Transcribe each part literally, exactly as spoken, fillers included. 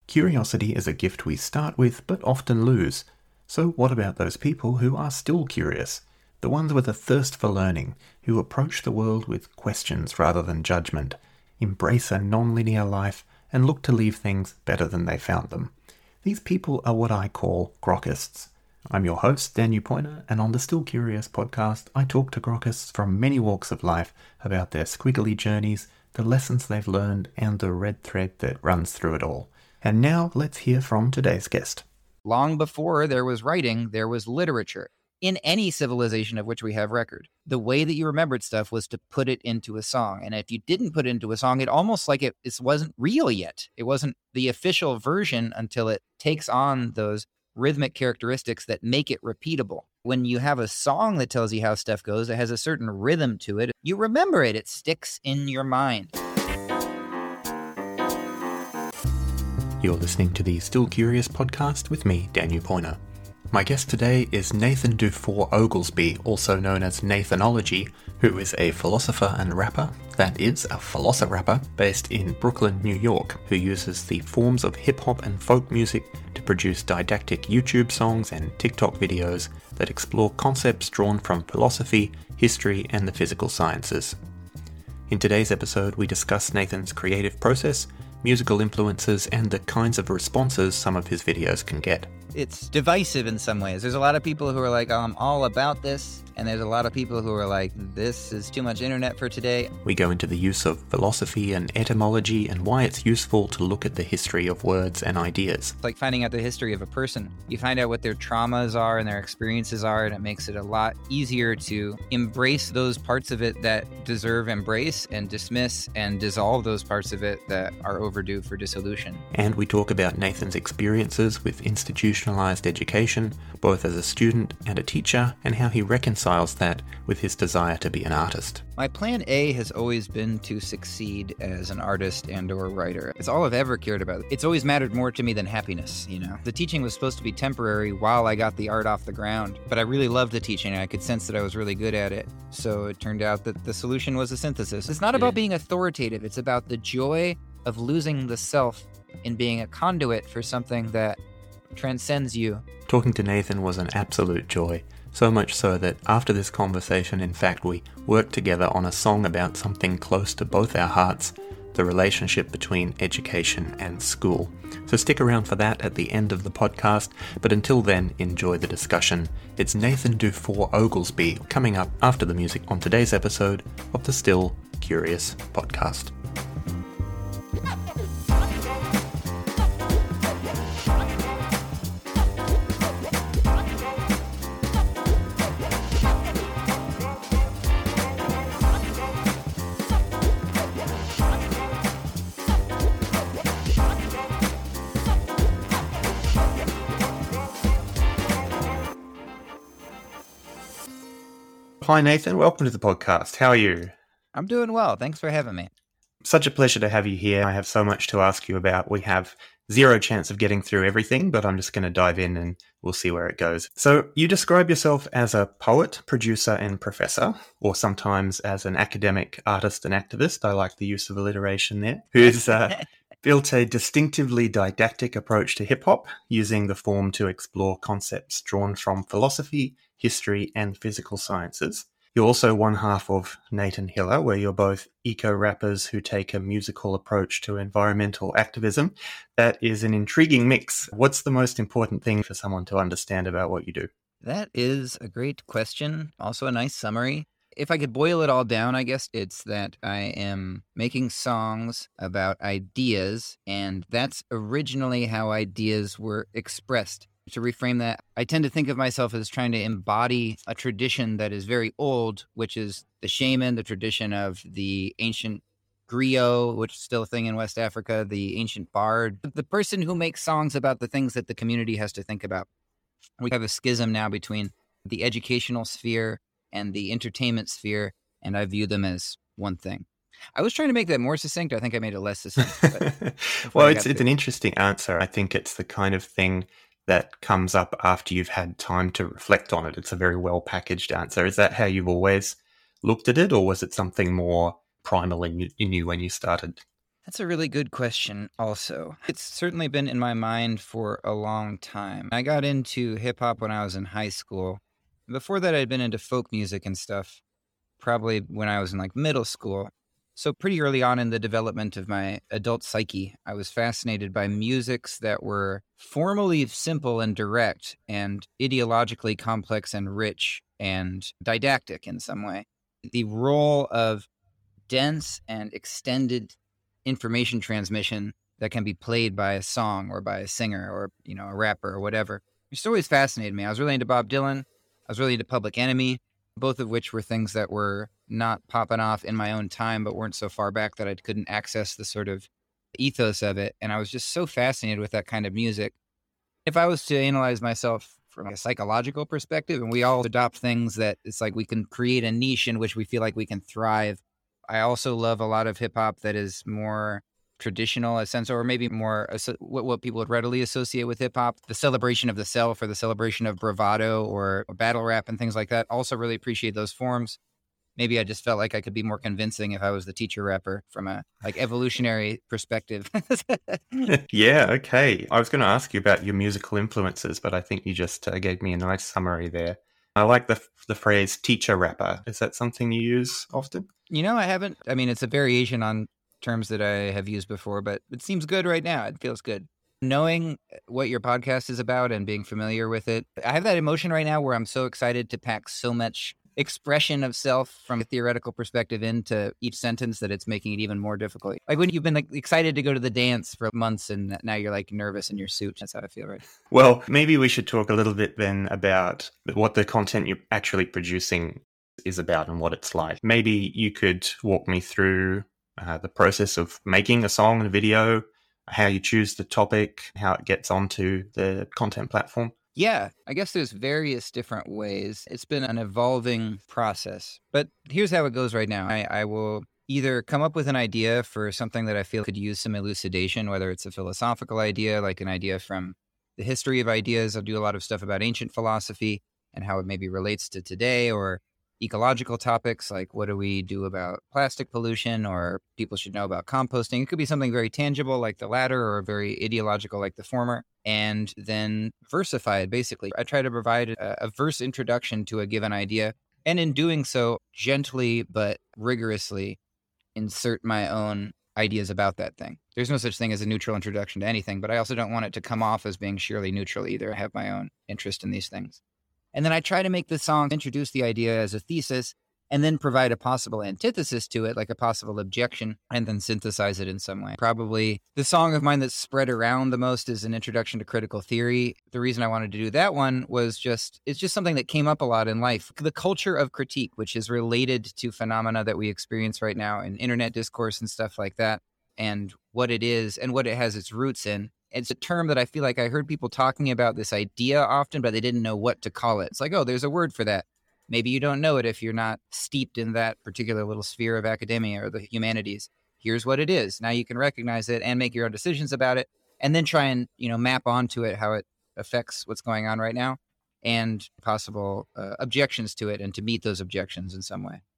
Curiosity is a gift we start with but often lose. So what about those people who are still curious? The ones with a thirst for learning, who approach the world with questions rather than judgment, embrace a non-linear life, and look to leave things better than they found them. These people are what I call grokists. I'm your host, Daniel Poyner, and on the Still Curious podcast, I talk to grokists from many walks of life about their squiggly journeys, the lessons they've learned, and the red thread that runs through it all. And now let's hear from today's guest. Long before there was writing, there was literature. In any civilization of which we have record, the way that you remembered stuff was to put it into a song. And if you didn't put it into a song, it almost like it, it wasn't real yet. It wasn't the official version until it takes on those rhythmic characteristics that make it repeatable. When you have a song that tells you how stuff goes, it has a certain rhythm to it. You remember it. It sticks in your mind. You're listening to the Still Curious podcast with me, Daniel Poyner. My guest today is Nathan Dufour Oglesby, also known as Nathanology, who is a philosopher and rapper, that is, a philosopher based in Brooklyn, New York, who uses the forms of hip-hop and folk music to produce didactic YouTube songs and TikTok videos that explore concepts drawn from philosophy, history, and the physical sciences. In today's episode, we discuss Nathan's creative process, musical influences, and the kinds of responses some of his videos can get. It's divisive in some ways. There's a lot of people who are like, oh, I'm all about this. And there's a lot of people who are like, this is too much internet for today. We go into the use of philosophy and etymology and why it's useful to look at the history of words and ideas. It's like finding out the history of a person. You find out what their traumas are and their experiences are, and it makes it a lot easier to embrace those parts of it that deserve embrace and dismiss and dissolve those parts of it that are overdue for dissolution. And we talk about Nathan's experiences with institutionalized education, both as a student and a teacher, and how he reconciles that with his desire to be an artist. My plan A has always been to succeed as an artist and or writer. It's all I've ever cared about. It's always mattered more to me than happiness, you know. The teaching was supposed to be temporary while I got the art off the ground, but I really loved the teaching and I could sense that I was really good at it. So it turned out that the solution was a synthesis. It's not about being authoritative. It's about the joy of losing the self in being a conduit for something that transcends you. Talking to Nathan was an absolute joy. So much so that after this conversation, in fact, we worked together on a song about something close to both our hearts, the relationship between education and school. So stick around for that at the end of the podcast, but until then, enjoy the discussion. It's Nathan Dufour Oglesby coming up after the music on today's episode of the Still Curious podcast. Hi Nathan, welcome to the podcast. How are you? I'm doing well. Thanks for having me. Such a pleasure to have you here. I have so much to ask you about. We have zero chance of getting through everything, but I'm just going to dive in and we'll see where it goes. So you describe yourself as a poet, producer, and professor, or sometimes as an academic artist and activist. I like the use of alliteration there. Who's uh, built a distinctively didactic approach to hip-hop, using the form to explore concepts drawn from philosophy, history, and physical sciences. You're also one half of Nathan Hiller, where you're both eco-rappers who take a musical approach to environmental activism. That is an intriguing mix. What's the most important thing for someone to understand about what you do? That is a great question. Also a nice summary. If I could boil it all down, I guess it's that I am making songs about ideas, and that's originally how ideas were expressed. To reframe that, I tend to think of myself as trying to embody a tradition that is very old, which is the shaman, the tradition of the ancient griot, which is still a thing in West Africa, the ancient bard, the person who makes songs about the things that the community has to think about. We have a schism now between the educational sphere and the entertainment sphere, and I view them as one thing. I was trying to make that more succinct. I think I made it less succinct. But well, it's it's an interesting answer. I think it's the kind of thing that comes up after you've had time to reflect on it. It's a very well packaged answer. Is that how you've always looked at it, or was it something more primal in you, in you when you started? That's a really good question also. It's certainly been in my mind for a long time. I got into hip hop when I was in high school. Before that, I'd been into folk music and stuff, probably when I was in like middle school. So pretty early on in the development of my adult psyche, I was fascinated by musics that were formally simple and direct and ideologically complex and rich and didactic in some way. The role of dense and extended information transmission that can be played by a song or by a singer or, you know, a rapper or whatever. It's always fascinated me. I was really into Bob Dylan. I was really into Public Enemy, both of which were things that were not popping off in my own time, but weren't so far back that I couldn't access the sort of ethos of it. And I was just so fascinated with that kind of music. If I was to analyze myself from a psychological perspective, and we all adopt things that it's like we can create a niche in which we feel like we can thrive. I also love a lot of hip hop that is more traditional, a sense, or maybe more what, what people would readily associate with hip hop, the celebration of the self or the celebration of bravado or battle rap and things like that. Also really appreciate those forms. Maybe I just felt like I could be more convincing if I was the teacher rapper from a like evolutionary perspective. Yeah, okay. I was going to ask you about your musical influences, but I think you just uh, gave me a nice summary there. I like the the phrase teacher rapper. Is that something you use often? You know, I haven't. I mean, it's a variation on terms that I have used before, but it seems good right now. It feels good. Knowing what your podcast is about and being familiar with it, I have that emotion right now where I'm so excited to pack so much expression of self from a theoretical perspective into each sentence that it's making it even more difficult. Like when you've been like excited to go to the dance for months and now you're like nervous in your suit. That's how I feel right. Well, maybe we should talk a little bit then about what the content you're actually producing is about and what it's like. Maybe you could walk me through uh, the process of making a song and a video, how you choose the topic, how it gets onto the content platform. Yeah, I guess there's various different ways. It's been an evolving process, but here's how it goes right now. I, I will either come up with an idea for something that I feel could use some elucidation, whether it's a philosophical idea, like an idea from the history of ideas. I'll do a lot of stuff about ancient philosophy and how it maybe relates to today, or ecological topics like what do we do about plastic pollution, or people should know about composting. It could be something very tangible like the latter, or very ideological like the former, and then versify it. Basically, I try to provide a, a verse introduction to a given idea, and in doing so, gently but rigorously insert my own ideas about that thing. There's no such thing as a neutral introduction to anything, but I also don't want it to come off as being sheerly neutral either. I have my own interest in these things. And then I try to make the song introduce the idea as a thesis and then provide a possible antithesis to it, like a possible objection, and then synthesize it in some way. Probably the song of mine that's spread around the most is an introduction to critical theory. The reason I wanted to do that one was just, it's just something that came up a lot in life. The culture of critique, which is related to phenomena that we experience right now in internet discourse and stuff like that, and what it is and what it has its roots in. It's a term that I feel like I heard people talking about this idea often, but they didn't know what to call it. It's like, oh, there's a word for that. Maybe you don't know it if you're not steeped in that particular little sphere of academia or the humanities. Here's what it is. Now you can recognize it and make your own decisions about it, and then try and, you know, map onto it how it affects what's going on right now and possible uh, objections to it, and to meet those objections in some way.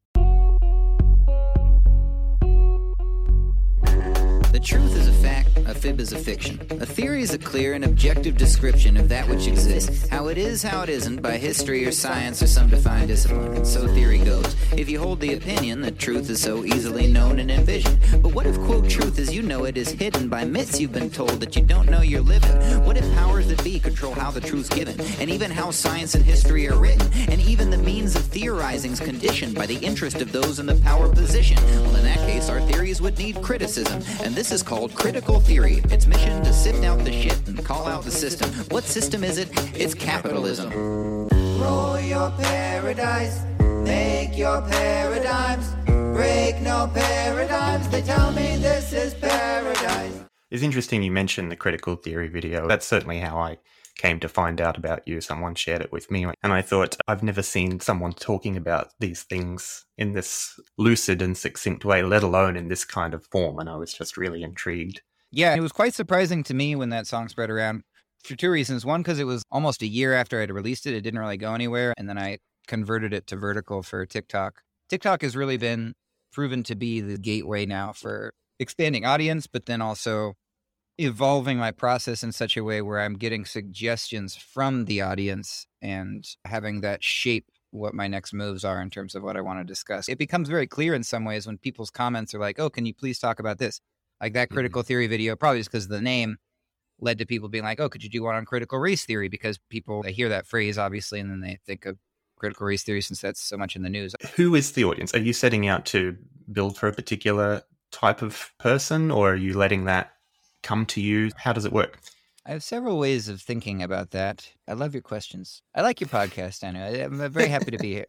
The truth is a fact, a fib is a fiction. A theory is a clear and objective description of that which exists. How it is, how it isn't, by history or science or some defined discipline. And so theory goes. If you hold the opinion that truth is so easily known and envisioned. But what if, quote, truth as you know it is hidden by myths you've been told that you don't know you're living? What if powers that be control how the truth's given? And even how science and history are written? And even the means of theorizing's conditioned by the interest of those in the power position? Well, in that case, our theories would need criticism. And this is called critical theory. Its mission to sift out the shit and call out the system. What system is it? It's capitalism. Roll your paradise, make your paradigms, break no paradigms. They tell me this is paradise. It's interesting you mentioned the critical theory video. That's certainly how I came to find out about you. Someone shared it with me, and I thought, I've never seen someone talking about these things in this lucid and succinct way, let alone in this kind of form, and I was just really intrigued. Yeah, it was quite surprising to me when that song spread around for two reasons. One, because it was almost a year after I'd released it. It didn't really go anywhere, and then I converted it to vertical for TikTok. TikTok has really been proven to be the gateway now for expanding audience, but then also evolving my process in such a way where I'm getting suggestions from the audience and having that shape what my next moves are in terms of what I want to discuss. It becomes very clear in some ways when people's comments are like, oh, can you please talk about this? Like that critical mm-hmm. theory video, probably just because of the name, led to people being like, oh, could you do one on critical race theory? Because people, they hear that phrase, obviously, and then they think of critical race theory since that's so much in the news. Who is the audience? Are you setting out to build for a particular type of person, or are you letting that come to you? How does it work? I have several ways of thinking about that. I love your questions. I like your podcast, Anu. I'm very happy to be here.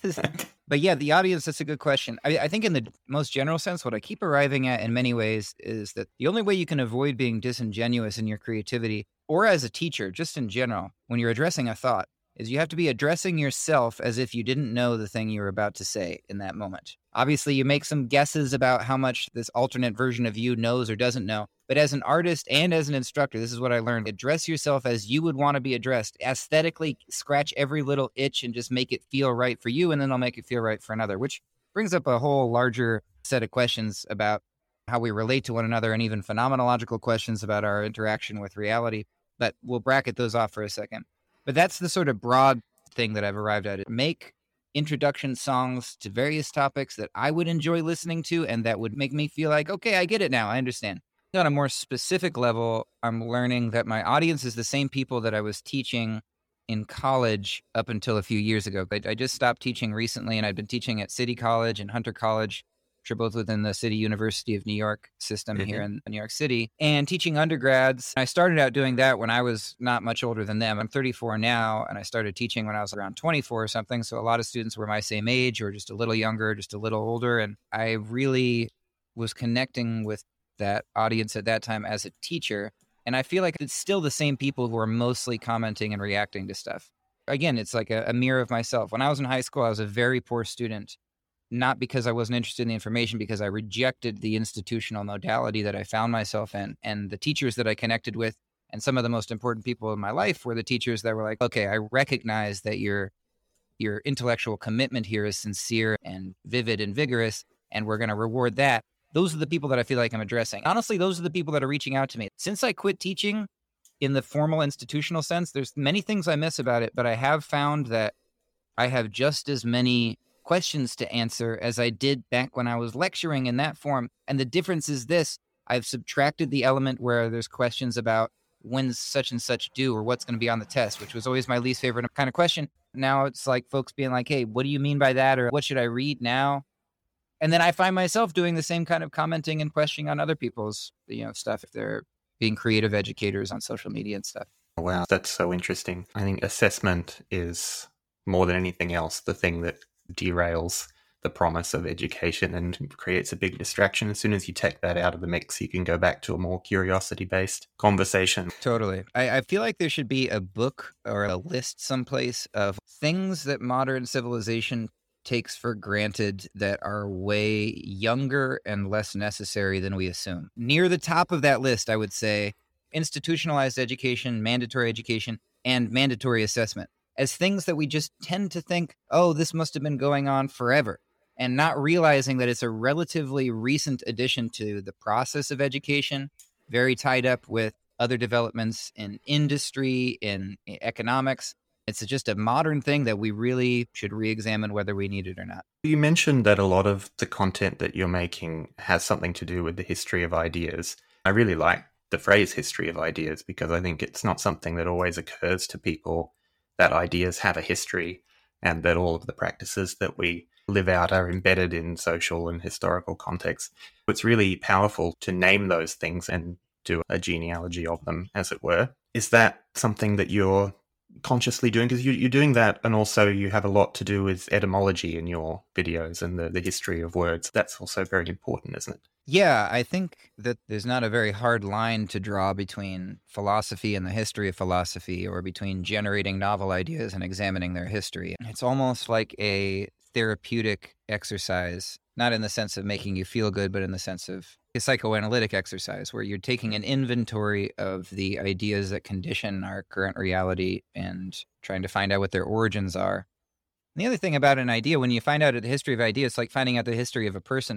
But yeah, the audience, that's a good question. I, I think in the most general sense, what I keep arriving at in many ways is that the only way you can avoid being disingenuous in your creativity, or as a teacher, just in general, when you're addressing a thought, is you have to be addressing yourself as if you didn't know the thing you were about to say in that moment. Obviously, you make some guesses about how much this alternate version of you knows or doesn't know. But as an artist and as an instructor, this is what I learned. Address yourself as you would want to be addressed. Aesthetically, scratch every little itch and just make it feel right for you, and then I'll make it feel right for another, which brings up a whole larger set of questions about how we relate to one another and even phenomenological questions about our interaction with reality. But we'll bracket those off for a second. But that's the sort of broad thing that I've arrived at. Make introduction songs to various topics that I would enjoy listening to and that would make me feel like, okay, I get it now. I understand. On a more specific level, I'm learning that my audience is the same people that I was teaching in college up until a few years ago. I, I just stopped teaching recently, and I've been teaching at City College and Hunter College, which are both within the City University of New York system mm-hmm. here in New York City, and teaching undergrads. I started out doing that when I was not much older than them. I'm thirty-four now, and I started teaching when I was around twenty-four or something. So a lot of students were my same age or just a little younger, just a little older. And I really was connecting with that audience at that time as a teacher. And I feel like it's still the same people who are mostly commenting and reacting to stuff. Again, it's like a, a mirror of myself. When I was in high school, I was a very poor student, not because I wasn't interested in the information, because I rejected the institutional modality that I found myself in. And the teachers that I connected with, and some of the most important people in my life were the teachers that were like, okay, I recognize that your your intellectual commitment here is sincere and vivid and vigorous, and we're going to reward that. Those are the people that I feel like I'm addressing. Honestly, those are the people that are reaching out to me. Since I quit teaching in the formal institutional sense, there's many things I miss about it, but I have found that I have just as many questions to answer as I did back when I was lecturing in that form. And the difference is this: I've subtracted the element where there's questions about when's such and such due or what's going to be on the test, which was always my least favorite kind of question. Now it's like folks being like, hey, what do you mean by that? Or what should I read now? And then I find myself doing the same kind of commenting and questioning on other people's, you know, stuff if they're being creative educators on social media and stuff. Wow, that's so interesting. I think assessment is more than anything else the thing that derails the promise of education and creates a big distraction. As soon as you take that out of the mix, you can go back to a more curiosity-based conversation. Totally. I, I feel like there should be a book or a list someplace of things that modern civilization takes for granted that are way younger and less necessary than we assume. Near the top of that list, I would say institutionalized education, mandatory education, and mandatory assessment as things that we just tend to think, oh, this must have been going on forever, and not realizing that it's a relatively recent addition to the process of education, very tied up with other developments in industry, in economics. It's just a modern thing that we really should re-examine whether we need it or not. You mentioned that a lot of the content that you're making has something to do with the history of ideas. I really like the phrase history of ideas because I think it's not something that always occurs to people, that ideas have a history and that all of the practices that we live out are embedded in social and historical contexts. It's really powerful to name those things and do a genealogy of them, as it were. Is that something that you're consciously doing? Because you, you're doing that, and also you have a lot to do with etymology in your videos and the, the history of words. That's also very important, isn't it? Yeah, I think that there's not a very hard line to draw between philosophy and the history of philosophy, or between generating novel ideas and examining their history. It's almost like a therapeutic exercise, not in the sense of making you feel good, but in the sense of a psychoanalytic exercise where you're taking an inventory of the ideas that condition our current reality and trying to find out what their origins are. And the other thing about an idea, when you find out the history of ideas, it's like finding out the history of a person.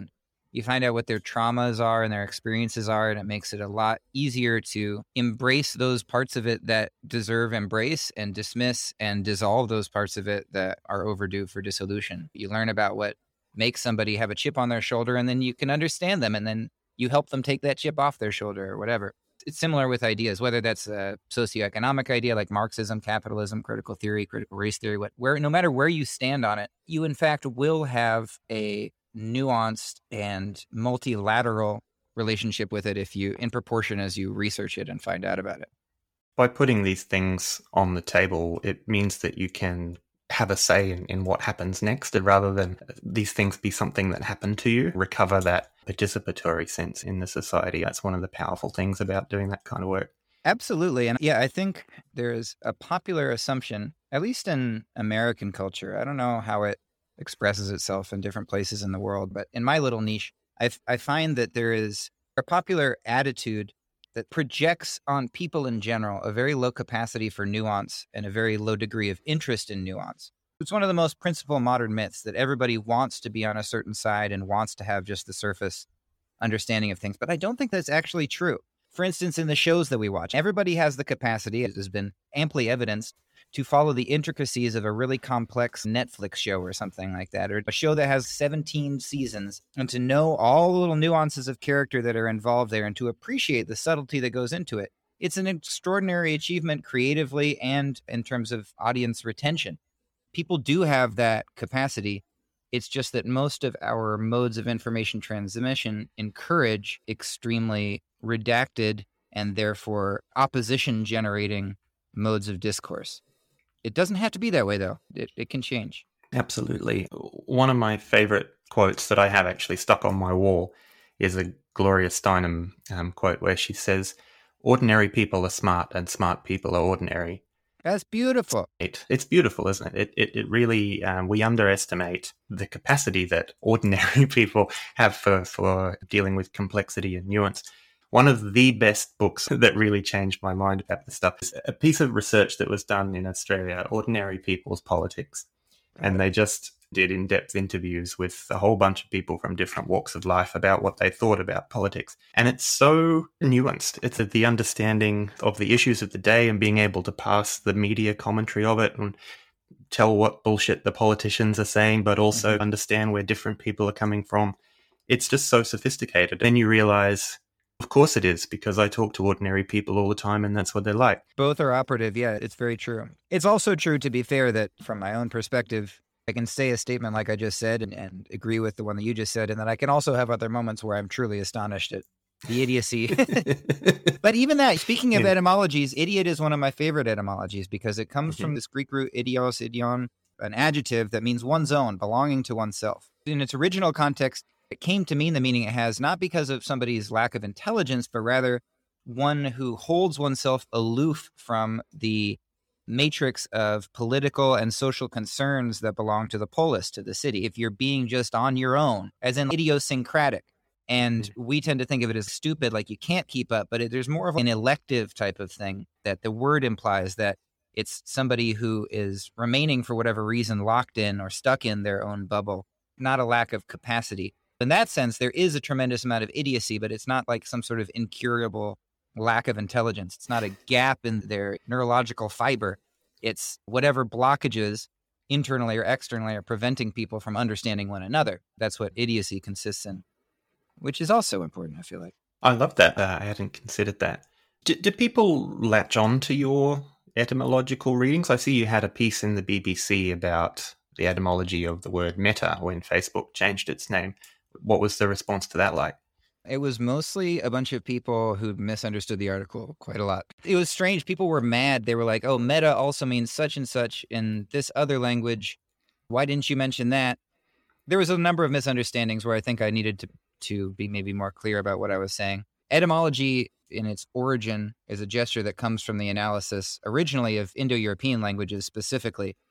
You find out what their traumas are and their experiences are, and it makes it a lot easier to embrace those parts of it that deserve embrace and dismiss, and dissolve those parts of it that are overdue for dissolution. You learn about what makes somebody have a chip on their shoulder, and then you can understand them, and then you help them take that chip off their shoulder or whatever. It's similar with ideas, whether that's a socioeconomic idea like Marxism, capitalism, critical theory, critical race theory, what, where, no matter where you stand on it, you in fact will have a nuanced and multilateral relationship with it if you, in proportion as you research it and find out about it. By putting these things on the table, it means that you can have a say in, in what happens next, and rather than these things be something that happened to you, recover that participatory sense in the society. That's one of the powerful things about doing that kind of work. Absolutely. And yeah, I think there's a popular assumption, at least in American culture. I don't know how it expresses itself in different places in the world, but in my little niche, I, I find that there is a popular attitude that projects on people in general a very low capacity for nuance and a very low degree of interest in nuance. It's one of the most principal modern myths that everybody wants to be on a certain side and wants to have just the surface understanding of things. But I don't think that's actually true. For instance, in the shows that we watch, everybody has the capacity, it has been amply evidenced, to follow the intricacies of a really complex Netflix show or something like that, or a show that has seventeen seasons, and to know all the little nuances of character that are involved there and to appreciate the subtlety that goes into it. It's an extraordinary achievement creatively and in terms of audience retention. People do have that capacity. It's just that most of our modes of information transmission encourage extremely redacted and therefore opposition generating modes of discourse. It doesn't have to be that way, though. It, it can change. Absolutely. One of my favorite quotes that I have actually stuck on my wall is a Gloria Steinem um, quote where she says, "Ordinary people are smart and smart people are ordinary." That's beautiful. It, it's beautiful, isn't it? It, it, it really, um, we underestimate the capacity that ordinary people have for, for dealing with complexity and nuance. One of the best books that really changed my mind about this stuff is a piece of research that was done in Australia, Ordinary People's Politics. And they just did in-depth interviews with a whole bunch of people from different walks of life about what they thought about politics. And it's so nuanced. It's the understanding of the issues of the day and being able to pass the media commentary of it and tell what bullshit the politicians are saying, but also mm-hmm. understand where different people are coming from. It's just so sophisticated. Then you realize, of course it is, because I talk to ordinary people all the time and that's what they're like. Both are operative. Yeah, it's very true. It's also true, to be fair, that from my own perspective, I can say a statement like I just said and, and agree with the one that you just said, and then I can also have other moments where I'm truly astonished at the idiocy. But even that, speaking of yeah. etymologies, idiot is one of my favorite etymologies because it comes mm-hmm. from this Greek root idios, idion, an adjective that means one's own, belonging to oneself. In its original context, it came to mean the meaning it has, not because of somebody's lack of intelligence, but rather one who holds oneself aloof from the matrix of political and social concerns that belong to the polis, to the city. If you're being just on your own, as in idiosyncratic. And we tend to think of it as stupid, like you can't keep up, but it, there's more of an elective type of thing that the word implies, that it's somebody who is remaining for whatever reason locked in or stuck in their own bubble, not a lack of capacity. In that sense, there is a tremendous amount of idiocy, but it's not like some sort of incurable lack of intelligence. It's not a gap in their neurological fiber. It's whatever blockages internally or externally are preventing people from understanding one another. That's what idiocy consists in, which is also important, I feel like. I love that. Uh, I hadn't considered that. D- did people latch on to your etymological readings? I see you had a piece in the B B C about the etymology of the word meta when Facebook changed its name. What was the response to that like? It was mostly a bunch of people who misunderstood the article quite a lot. It was strange. People were mad. They were like, oh, meta also means such and such in this other language. Why didn't you mention that? There was a number of misunderstandings where I think I needed to, to be maybe more clear about what I was saying. Etymology in its origin is a gesture that comes from the analysis originally of Indo-European languages specifically.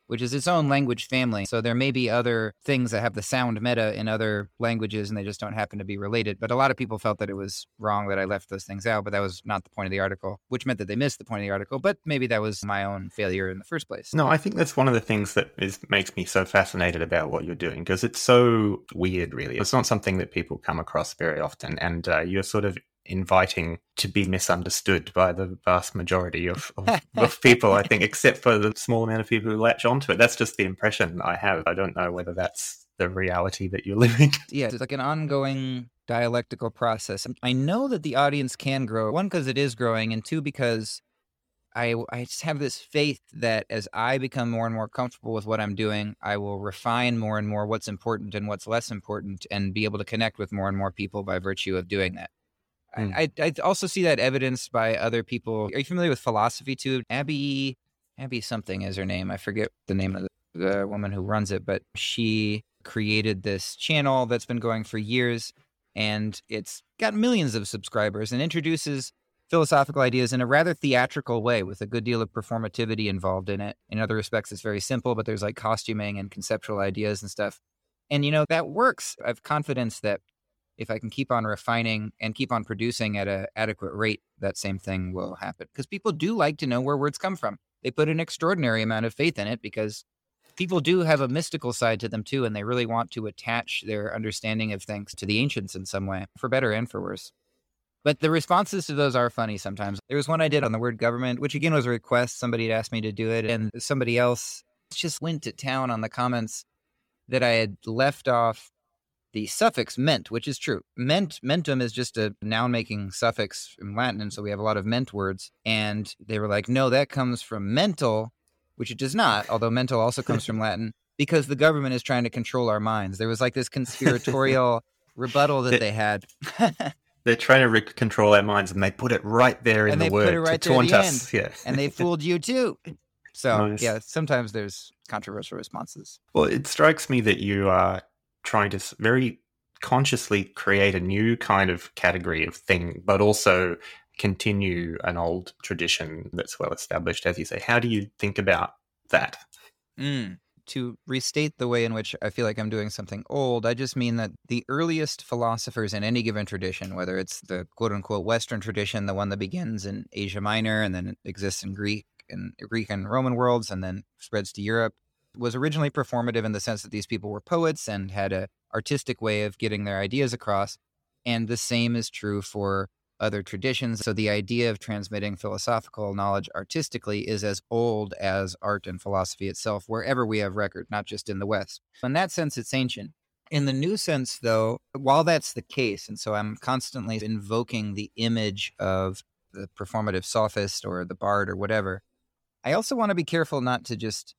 which is its own language family. So there may be other things that have the sound meta in other languages and they just don't happen to be related. But a lot of people felt that it was wrong that I left those things out, but that was not the point of the article, which meant that they missed the point of the article. But maybe that was my own failure in the first place. No, I think that's one of the things that is makes me so fascinated about what you're doing, because it's so weird, really. It's not something that people come across very often. And uh, you're sort of inviting to be misunderstood by the vast majority of, of, of people, I think, except for the small amount of people who latch onto it. That's just the impression I have. I don't know whether that's the reality that you're living. Yeah, it's like an ongoing dialectical process. I know that the audience can grow, one, because it is growing, and two, because I, I just have this faith that as I become more and more comfortable with what I'm doing, I will refine more and more what's important and what's less important and be able to connect with more and more people by virtue of doing that. Mm. I, I also see that evidenced by other people. Are you familiar with philosophy too? Abby, Abby something is her name. I forget the name of the, the woman who runs it, but she created this channel that's been going for years, and it's got millions of subscribers and introduces philosophical ideas in a rather theatrical way with a good deal of performativity involved in it. In other respects, it's very simple, but there's like costuming and conceptual ideas and stuff. And, you know, that works. I have confidence that if I can keep on refining and keep on producing at an adequate rate, that same thing will happen. Because people do like to know where words come from. They put an extraordinary amount of faith in it because people do have a mystical side to them too, and they really want to attach their understanding of things to the ancients in some way, for better and for worse. But the responses to those are funny sometimes. There was one I did on the word government, which again was a request. Somebody had asked me to do it, and somebody else just went to town on the comments that I had left off the suffix ment, which is true. Ment, mentum is just a noun-making suffix in Latin, and so we have a lot of ment words. And they were like, no, that comes from mental, which it does not, although mental also comes from Latin, because the government is trying to control our minds. There was like this conspiratorial rebuttal that they had. They're trying to re- control our minds, and they put it right there in and the they word put it right to there taunt at the us. end. Yeah. And they fooled you too. So, Nice. Yeah, sometimes there's controversial responses. Well, it strikes me that you are trying to very consciously create a new kind of category of thing, but also continue an old tradition that's well established, as you say. How do you think about that? Mm. To restate the way in which I feel like I'm doing something old, I just mean that the earliest philosophers in any given tradition, whether it's the quote-unquote Western tradition, the one that begins in Asia Minor and then exists in Greek and Greek and Roman worlds and then spreads to Europe, was originally performative in the sense that these people were poets and had a artistic way of getting their ideas across. And the same is true for other traditions. So the idea of transmitting philosophical knowledge artistically is as old as art and philosophy itself, wherever we have record, not just in the West. In that sense, it's ancient. In the new sense, though, while that's the case, and so I'm constantly invoking the image of the performative sophist or the bard or whatever, I also want to be careful not to just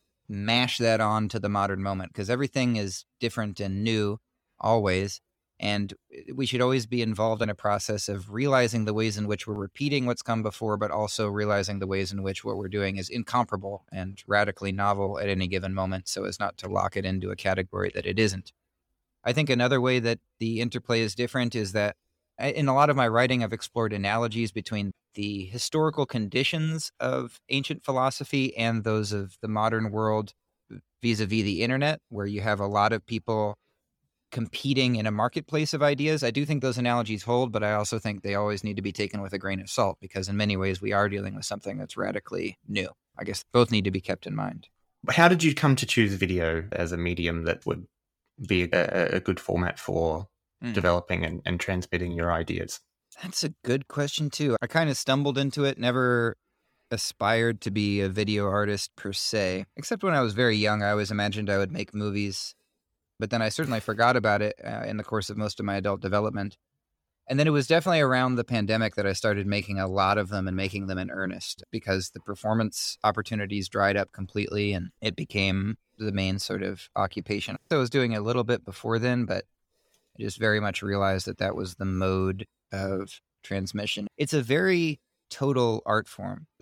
mash that on to the modern moment, because everything is different and new always. And we should always be involved in a process of realizing the ways in which we're repeating what's come before, but also realizing the ways in which what we're doing is incomparable and radically novel at any given moment, so as not to lock it into a category that it isn't. I think another way that the interplay is different is that in a lot of my writing, I've explored analogies between the historical conditions of ancient philosophy and those of the modern world vis-a-vis the internet, where you have a lot of people competing in a marketplace of ideas. I do think those analogies hold, but I also think they always need to be taken with a grain of salt, because in many ways we are dealing with something that's radically new. I guess both need to be kept in mind. How did you come to choose video as a medium that would be a, a good format for mm. developing and, and transmitting your ideas? That's a good question too. I kind of stumbled into it, never aspired to be a video artist per se, except when I was very young. I always imagined I would make movies. But then I certainly forgot about it uh, in the course of most of my adult development. And then it was definitely around the pandemic that I started making a lot of them and making them in earnest, because the performance opportunities dried up completely and it became the main sort of occupation. So I was doing a little bit before then, but I just very much realized that that was the mode of transmission. It's a very total art form.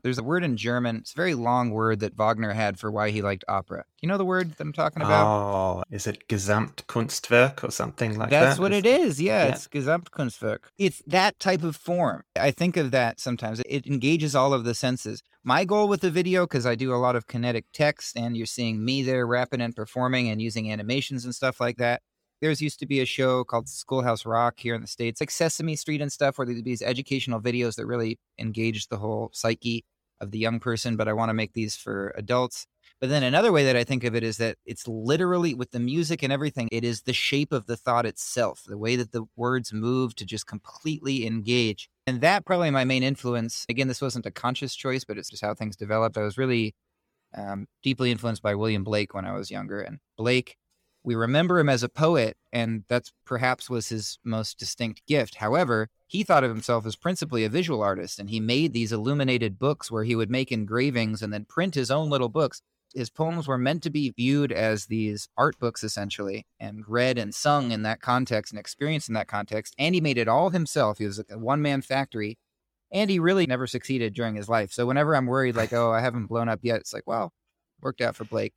There's a word in German. It's a very long word that Wagner had for why he liked opera. Do you know the word that I'm talking about? Oh, is it Gesamtkunstwerk or something like That's that? what Is- it is. Yeah, yeah. it's Gesamtkunstwerk. It's that type of form. I think of that sometimes. It engages all of the senses. My goal with the video, because I do a lot of kinetic text and you're seeing me there rapping and performing and using animations and stuff like that. There's used to be a show called Schoolhouse Rock here in the States, like Sesame Street and stuff, where there'd be these educational videos that really engage the whole psyche of the young person, but I want to make these for adults. But then another way that I think of it is that it's literally, with the music and everything, it is the shape of the thought itself, the way that the words move to just completely engage. And that probably my main influence. Again, this wasn't a conscious choice, but it's just how things developed. I was really um, deeply influenced by William Blake when I was younger. And Blake, we remember him as a poet, and that's perhaps was his most distinct gift. However, he thought of himself as principally a visual artist, and he made these illuminated books where he would make engravings and then print his own little books. His poems were meant to be viewed as these art books, essentially, and read and sung in that context and experienced in that context. And he made it all himself. He was a one-man factory, and he really never succeeded during his life. So whenever I'm worried, like, oh, I haven't blown up yet, it's like, well, worked out for Blake.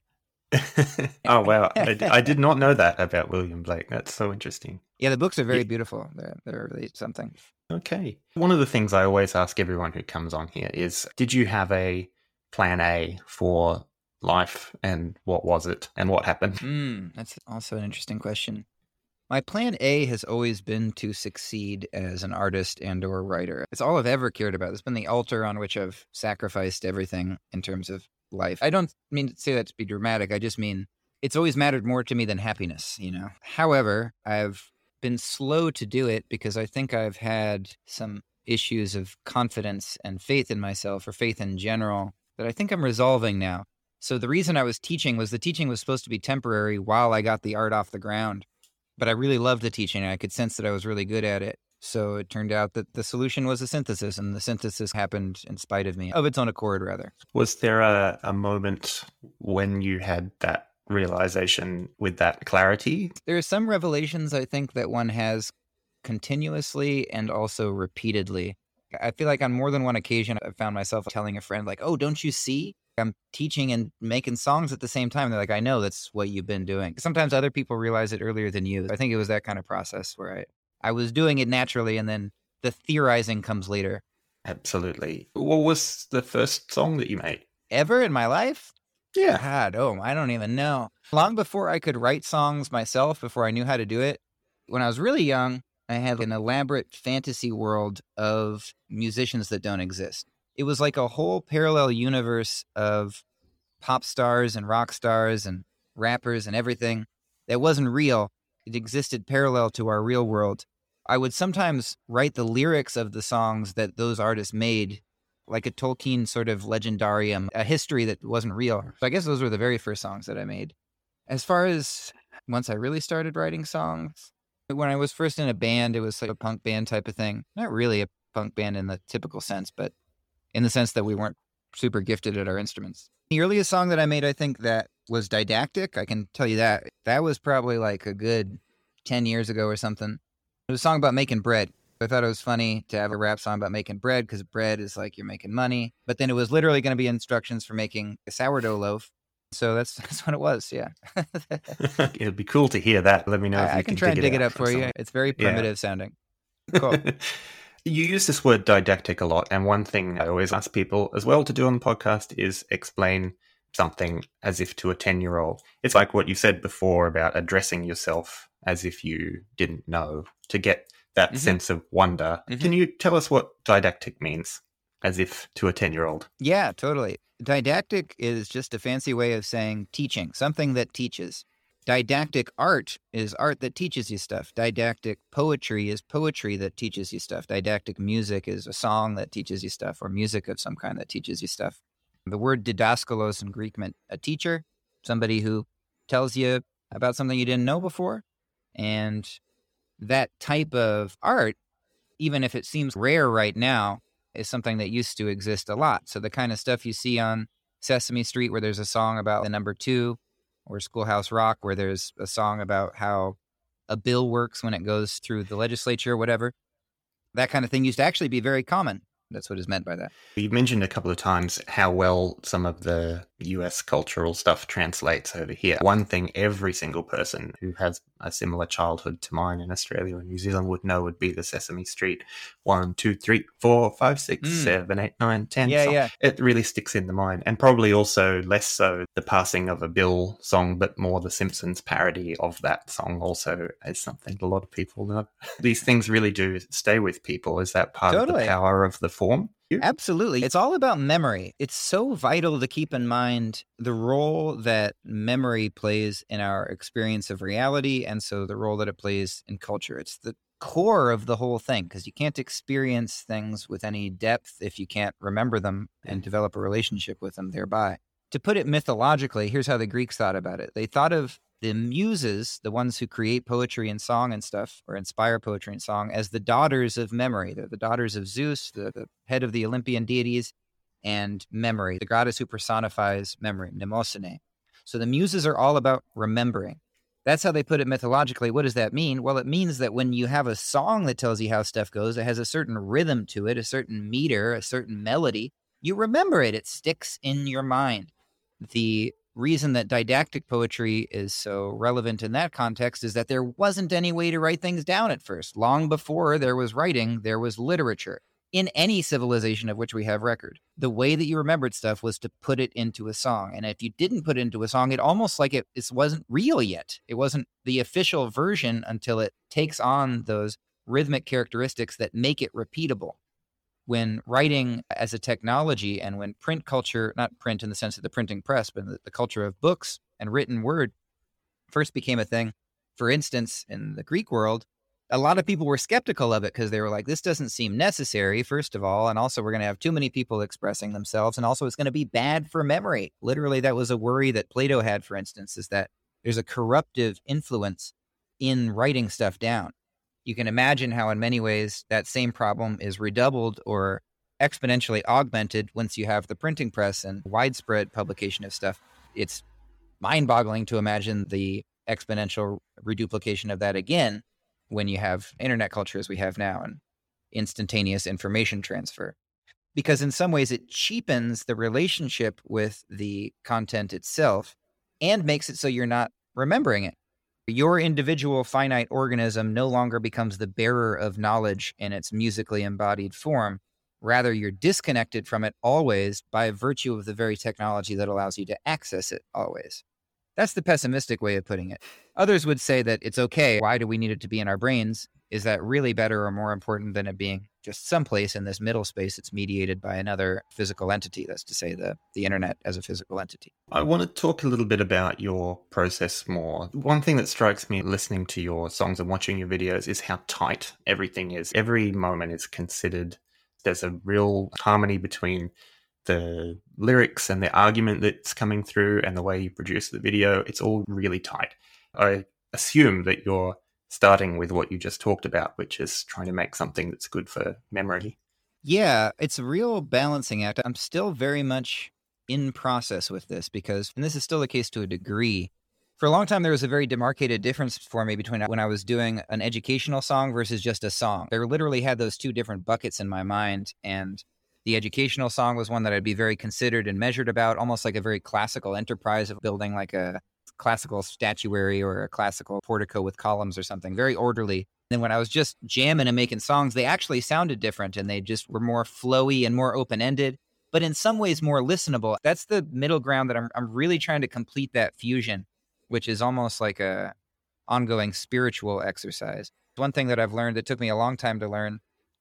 Oh, wow. I, I did not know that about William Blake. That's so interesting. Yeah, the books are very Yeah. beautiful. They're, they're really something. Okay. One of the things I always ask everyone who comes on here is, did you have a plan A for life, and what was it, and what happened? Mm, that's also an interesting question. My plan A has always been to succeed as an artist and or writer. It's all I've ever cared about. It's been the altar on which I've sacrificed everything in terms of life. I don't mean to say that to be dramatic. I just mean it's always mattered more to me than happiness, you know? However, I've been slow to do it because I think I've had some issues of confidence and faith in myself, or faith in general, that I think I'm resolving now. So the reason I was teaching was the teaching was supposed to be temporary while I got the art off the ground. But I really loved the teaching, and I could sense that I was really good at it. So it turned out that the solution was a synthesis, and the synthesis happened in spite of me, of its own accord, rather. Was there a, a moment when you had that realization with that clarity? There are some revelations, I think, that one has continuously and also repeatedly. I feel like on more than one occasion, I found myself telling a friend, like, oh, don't you see? I'm teaching and making songs at the same time. They're like, I know that's what you've been doing. Sometimes other people realize it earlier than you. I think it was that kind of process where I, I was doing it naturally, and then the theorizing comes later. Absolutely. What was the first song that you made? Ever in my life? Yeah. God, oh, I don't even know. Long before I could write songs myself, before I knew how to do it, when I was really young, I had an elaborate fantasy world of musicians that don't exist. It was like a whole parallel universe of pop stars and rock stars and rappers and everything that wasn't real. It existed parallel to our real world. I would sometimes write the lyrics of the songs that those artists made, like a Tolkien sort of legendarium, a history that wasn't real. So I guess those were the very first songs that I made. As far as once I really started writing songs, when I was first in a band, it was like a punk band type of thing. Not really a punk band in the typical sense, but in the sense that we weren't super gifted at our instruments. The earliest song that I made, I think that was Didactic. I can tell you that. That was probably like a good ten years ago or something. It was a song about making bread. I thought it was funny to have a rap song about making bread because bread is like you're making money. But then it was literally going to be instructions for making a sourdough loaf. So that's that's what it was, yeah. It'd be cool to hear that. Let me know if I, you I can can try and dig it out up from for you. somewhere. It's very Yeah. primitive sounding. Cool. You use this word didactic a lot, and one thing I always ask people as well to do on the podcast is explain something as if to a ten-year-old. It's like what you said before about addressing yourself as if you didn't know, to get that Mhm. sense of wonder. Mhm. Can you tell us what didactic means, as if to a ten-year-old? Yeah, totally. Didactic is just a fancy way of saying teaching, something that teaches. Didactic art is art that teaches you stuff. Didactic poetry is poetry that teaches you stuff. Didactic music is a song that teaches you stuff, or music of some kind that teaches you stuff. The word didaskalos in Greek meant a teacher, somebody who tells you about something you didn't know before. And that type of art, even if it seems rare right now, is something that used to exist a lot. So the kind of stuff you see on Sesame Street where there's a song about the number two, or Schoolhouse Rock where there's a song about how a bill works when it goes through the legislature or whatever, that kind of thing used to actually be very common. That's what is meant by that. You mentioned a couple of times how well some of the U S cultural stuff translates over here. One thing every single person who has a similar childhood to mine in Australia and New Zealand would know would be the Sesame Street one, two, three, four, five, six, Mm. seven, eight, nine, ten Yeah, song. yeah. It really sticks in the mind. And probably also less so the passing of a Bill song, but more the Simpsons parody of that song also is something a lot of people know. These things really do stay with people. Is that part Totally. of the power of the form? Absolutely. It's all about memory. It's so vital to keep in mind the role that memory plays in our experience of reality, and so the role that it plays in culture. It's the core of the whole thing, because you can't experience things with any depth if you can't remember them and develop a relationship with them thereby. To put it mythologically, here's how the Greeks thought about it. They thought of the muses, the ones who create poetry and song and stuff, or inspire poetry and song, as the daughters of memory. They're the daughters of Zeus, the, the head of the Olympian deities, and memory, the goddess who personifies memory, Mnemosyne. So the muses are all about remembering. That's how they put it mythologically. What does that mean? Well, it means that when you have a song that tells you how stuff goes, it has a certain rhythm to it, a certain meter, a certain melody, you remember it. It sticks in your mind. The reason that didactic poetry is so relevant in that context is that there wasn't any way to write things down at first. Long before there was writing, there was literature in any civilization of which we have record. The way that you remembered stuff was to put it into a song. And if you didn't put it into a song, it almost like it, it wasn't real yet. It wasn't the official version until it takes on those rhythmic characteristics that make it repeatable. When writing as a technology and when print culture, not print in the sense of the printing press, but the, the culture of books and written word first became a thing, for instance, in the Greek world, a lot of people were skeptical of it because they were like, this doesn't seem necessary, first of all, and also we're going to have too many people expressing themselves, and also it's going to be bad for memory. Literally, that was a worry that Plato had, for instance, is that there's a corruptive influence in writing stuff down. You can imagine how in many ways that same problem is redoubled or exponentially augmented once you have the printing press and widespread publication of stuff. It's mind-boggling to imagine the exponential reduplication of that again when you have internet culture as we have now and instantaneous information transfer. Because in some ways it cheapens the relationship with the content itself and makes it so you're not remembering it. Your individual finite organism no longer becomes the bearer of knowledge in its musically embodied form. Rather, you're disconnected from it always by virtue of the very technology that allows you to access it always. That's the pessimistic way of putting it. Others would say that it's okay. Why do we need it to be in our brains? Is that really better or more important than it being just someplace in this middle space that's mediated by another physical entity? That's to say the, the internet as a physical entity. I want to talk a little bit about your process more. One thing that strikes me listening to your songs and watching your videos is how tight everything is. Every moment is considered. There's a real harmony between the lyrics and the argument that's coming through and the way you produce the video. It's all really tight. I assume that you're starting with what you just talked about, which is trying to make something that's good for memory. Yeah, it's a real balancing act. I'm still very much in process with this because, and this is still the case to a degree, for a long time there was a very demarcated difference for me between when I was doing an educational song versus just a song. I literally had those two different buckets in my mind, and the educational song was one that I'd be very considered and measured about, almost like a very classical enterprise of building like a classical statuary or a classical portico with columns or something, very orderly. Then when I was just jamming and making songs, they actually sounded different and they just were more flowy and more open-ended, but in some ways more listenable. That's the middle ground that I'm I'm really trying to complete that fusion, which is almost like a ongoing spiritual exercise. One thing that I've learned that took me a long time to learn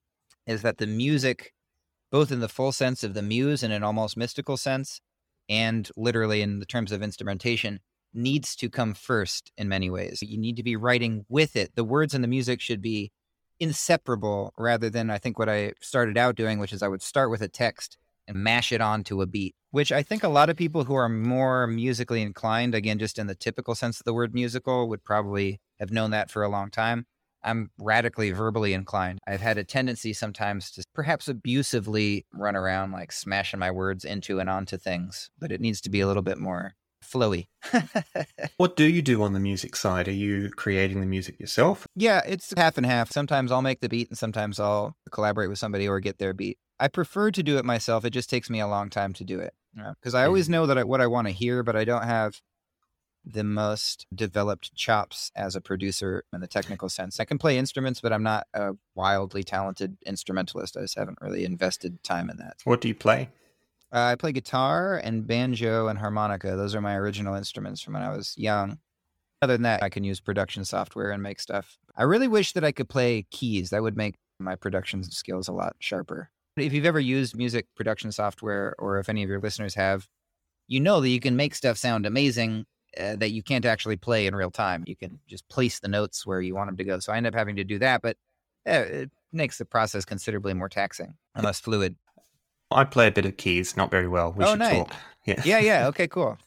is that the music, both in the full sense of the muse in an almost mystical sense, and literally in the terms of instrumentation, needs to come first in many ways. You need to be writing with it. The words and the music should be inseparable rather than, I think, what I started out doing, which is I would start with a text and mash it onto a beat, which I think a lot of people who are more musically inclined, again, just in the typical sense of the word musical, would probably have known that for a long time. I'm radically verbally inclined. I've had a tendency sometimes to perhaps abusively run around like smashing my words into and onto things, but it needs to be a little bit more flowy. What do you do on the music side? Are you creating the music yourself? Yeah, it's half and half. Sometimes I'll make the beat and sometimes I'll collaborate with somebody or get their beat. I prefer to do it myself. It just takes me a long time to do it. Because I always know that I, what I want to hear, but I don't have the most developed chops as a producer in the technical sense. I can play instruments, but I'm not a wildly talented instrumentalist. I just haven't really invested time in that. What do you play? Uh, I play guitar and banjo and harmonica. Those are my original instruments from when I was young. Other than that, I can use production software and make stuff. I really wish that I could play keys. That would make my production skills a lot sharper. If you've ever used music production software, or if any of your listeners have, you know that you can make stuff sound amazing uh, that you can't actually play in real time. You can just place the notes where you want them to go. So I end up having to do that, but uh, it makes the process considerably more taxing and less fluid. I play a bit of keys, not very well. We oh, should nice. talk. Yeah, yeah, yeah. Okay, cool.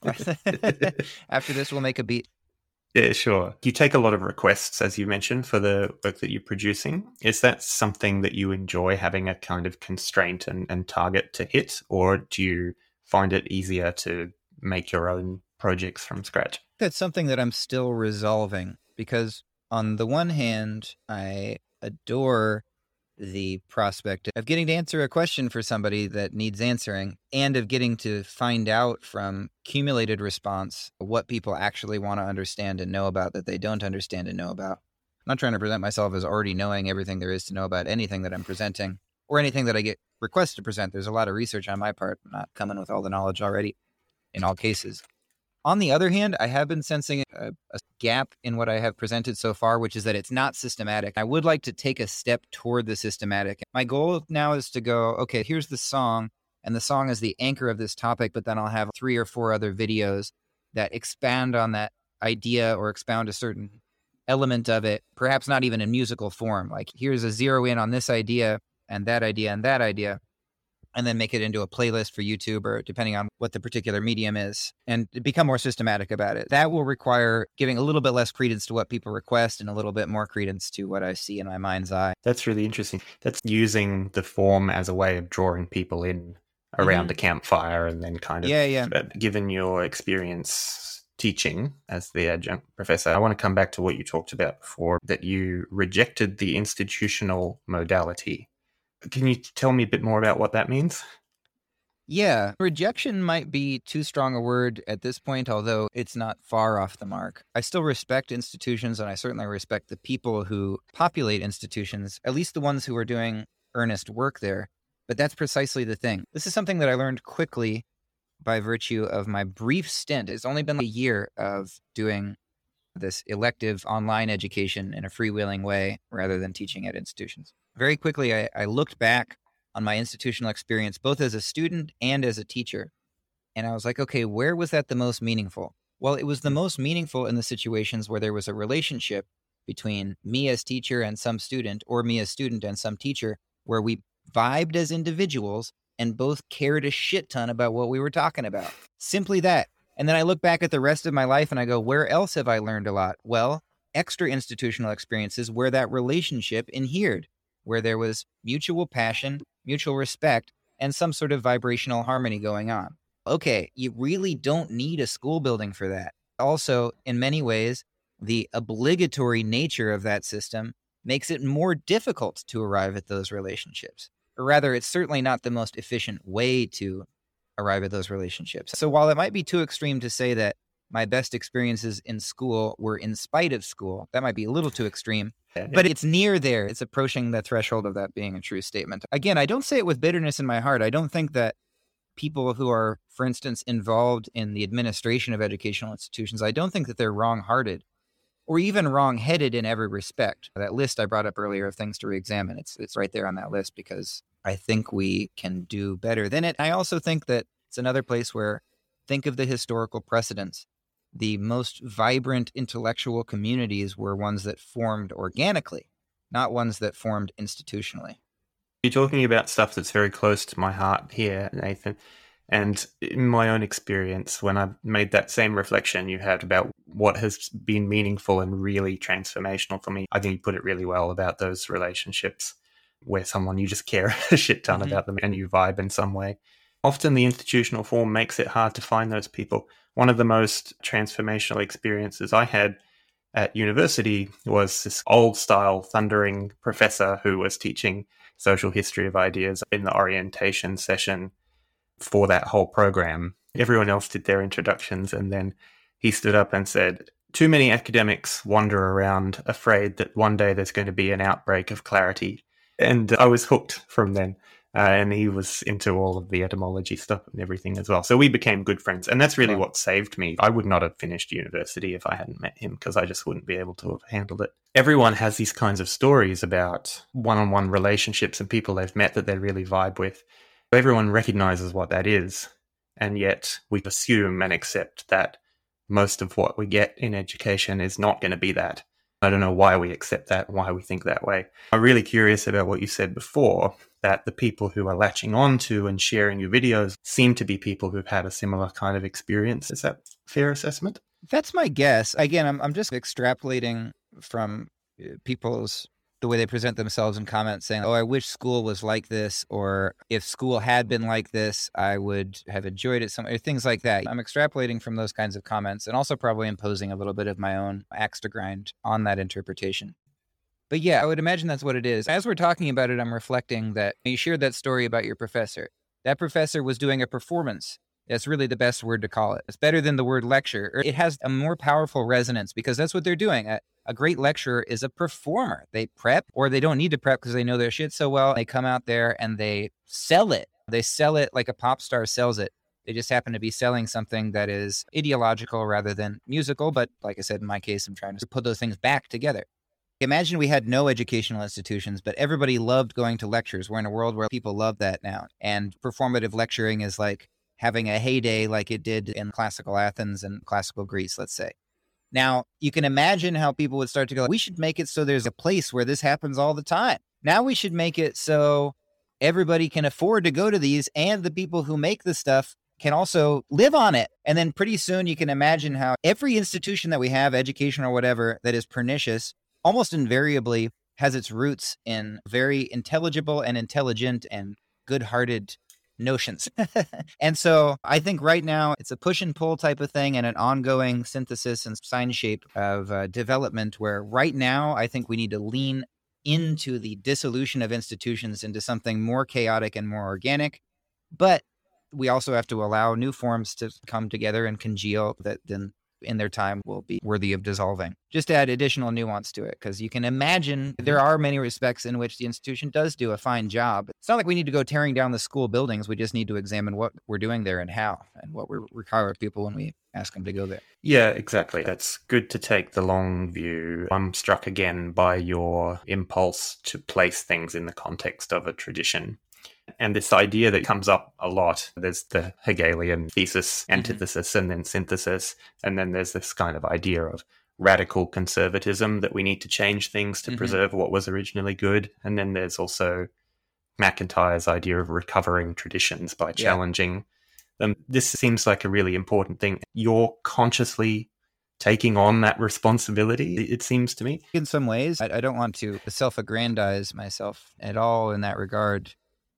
After this, we'll make a beat. Yeah, sure. You take a lot of requests, as you mentioned, for the work that you're producing. Is that something that you enjoy, having a kind of constraint and, and target to hit, or do you find it easier to make your own projects from scratch? That's something that I'm still resolving, because on the one hand, I adore the prospect of getting to answer a question for somebody that needs answering, and of getting to find out from accumulated response what people actually want to understand and know about that they don't understand and know about. I'm not trying to present myself as already knowing everything there is to know about anything that I'm presenting or anything that I get requests to present. There's a lot of research on my part. I'm not coming with all the knowledge already in all cases. On the other hand, I have been sensing a, a gap in what I have presented so far, which is that it's not systematic. I would like to take a step toward the systematic. My goal now is to go, okay, here's the song, and the song is the anchor of this topic, but then I'll have three or four other videos that expand on that idea or expound a certain element of it, perhaps not even in musical form. Like, here's a zero in on this idea and that idea and that idea, and then make it into a playlist for YouTube, or depending on what the particular medium is, and become more systematic about it. That will require giving a little bit less credence to what people request and a little bit more credence to what I see in my mind's eye. That's really interesting. That's using the form as a way of drawing people in around mm-hmm. a campfire, and then kind of, yeah, yeah. given your experience teaching as the adjunct professor, I want to come back to what you talked about before, that you rejected the institutional modality. Can you tell me a bit more about what that means? Yeah, rejection might be too strong a word at this point, although it's not far off the mark. I still respect institutions, and I certainly respect the people who populate institutions, at least the ones who are doing earnest work there. But that's precisely the thing. This is something that I learned quickly by virtue of my brief stint. It's only been a year of doing this elective online education in a freewheeling way rather than teaching at institutions. Very quickly, I, I looked back on my institutional experience, both as a student and as a teacher. And I was like, okay, where was that the most meaningful? Well, it was the most meaningful in the situations where there was a relationship between me as teacher and some student, or me as student and some teacher, where we vibed as individuals and both cared a shit ton about what we were talking about. Simply that. And then I look back at the rest of my life and I go, where else have I learned a lot? Well, extra institutional experiences where that relationship inhered, where there was mutual passion, mutual respect, and some sort of vibrational harmony going on. Okay, you really don't need a school building for that. Also, in many ways, the obligatory nature of that system makes it more difficult to arrive at those relationships. Or rather, it's certainly not the most efficient way to arrive at those relationships. So while it might be too extreme to say that my best experiences in school were in spite of school, that might be a little too extreme, but it's near there. It's approaching the threshold of that being a true statement. Again, I don't say it with bitterness in my heart. I don't think that people who are, for instance, involved in the administration of educational institutions, I don't think that they're wrong-hearted or even wrong-headed in every respect. That list I brought up earlier of things to re-examine, it's it's right there on that list, because I think we can do better than it. I also think that it's another place where, think of the historical precedents. The most vibrant intellectual communities were ones that formed organically, not ones that formed institutionally. You're talking about stuff that's very close to my heart here, Nathan. And in my own experience, when I made that same reflection you had about what has been meaningful and really transformational for me, I think you put it really well about those relationships where someone, you just care a shit ton mm-hmm. about them and you vibe in some way. Often the institutional form makes it hard to find those people. One of the most transformational experiences I had at university was this old-style thundering professor who was teaching social history of ideas in the orientation session for that whole program. Everyone else did their introductions, and then he stood up and said, too many academics wander around afraid that one day there's going to be an outbreak of clarity. And I was hooked from then. Uh, and he was into all of the etymology stuff and everything as well. So we became good friends. And that's really Wow. what saved me. I would not have finished university if I hadn't met him, because I just wouldn't be able to have handled it. Everyone has these kinds of stories about one-on-one relationships and people they've met that they really vibe with. Everyone recognizes what that is. And yet we assume and accept that most of what we get in education is not going to be that. I don't know why we accept that, why we think that way. I'm really curious about what you said before, that the people who are latching on to and sharing your videos seem to be people who've had a similar kind of experience. Is that a fair assessment? That's my guess. Again, I'm I'm just extrapolating from uh, people's the way they present themselves in comments saying, oh, I wish school was like this, or if school had been like this, I would have enjoyed it, some or things like that. I'm extrapolating from those kinds of comments and also probably imposing a little bit of my own axe to grind on that interpretation. But yeah, I would imagine that's what it is. As we're talking about it, I'm reflecting that you shared that story about your professor. That professor was doing a performance. That's really the best word to call it. It's better than the word lecture. It has a more powerful resonance because that's what they're doing. A, a great lecturer is a performer. They prep, or they don't need to prep because they know their shit so well. They come out there and they sell it. They sell it like a pop star sells it. They just happen to be selling something that is ideological rather than musical. But like I said, in my case, I'm trying to put those things back together. Imagine we had no educational institutions, but everybody loved going to lectures. We're in a world where people love that now. And performative lecturing is like having a heyday like it did in classical Athens and classical Greece, let's say. Now, you can imagine how people would start to go, we should make it so there's a place where this happens all the time. Now we should make it so everybody can afford to go to these, and the people who make the stuff can also live on it. And then pretty soon you can imagine how every institution that we have, education or whatever, that is pernicious, almost invariably has its roots in very intelligible and intelligent and good-hearted notions. And so I think right now it's a push and pull type of thing and an ongoing synthesis and sign shape of uh, development where right now I think we need to lean into the dissolution of institutions into something more chaotic and more organic. But we also have to allow new forms to come together and congeal that then in their time will be worthy of dissolving. Just to add additional nuance to it, because you can imagine there are many respects in which the institution does do a fine job. It's not like we need to go tearing down the school buildings. We just need to examine what we're doing there and how, and what we require of people when we ask them to go there. Yeah, exactly. That's good to take the long view. I'm struck again by your impulse to place things in the context of a tradition. And this idea that comes up a lot, there's the Hegelian thesis, antithesis, mm-hmm. and then synthesis. And then there's this kind of idea of radical conservatism, that we need to change things to mm-hmm. preserve what was originally good. And then there's also MacIntyre's idea of recovering traditions by challenging yeah. them. This seems like a really important thing. You're consciously taking on that responsibility, it seems to me. In some ways, I, I don't want to self-aggrandize myself at all in that regard.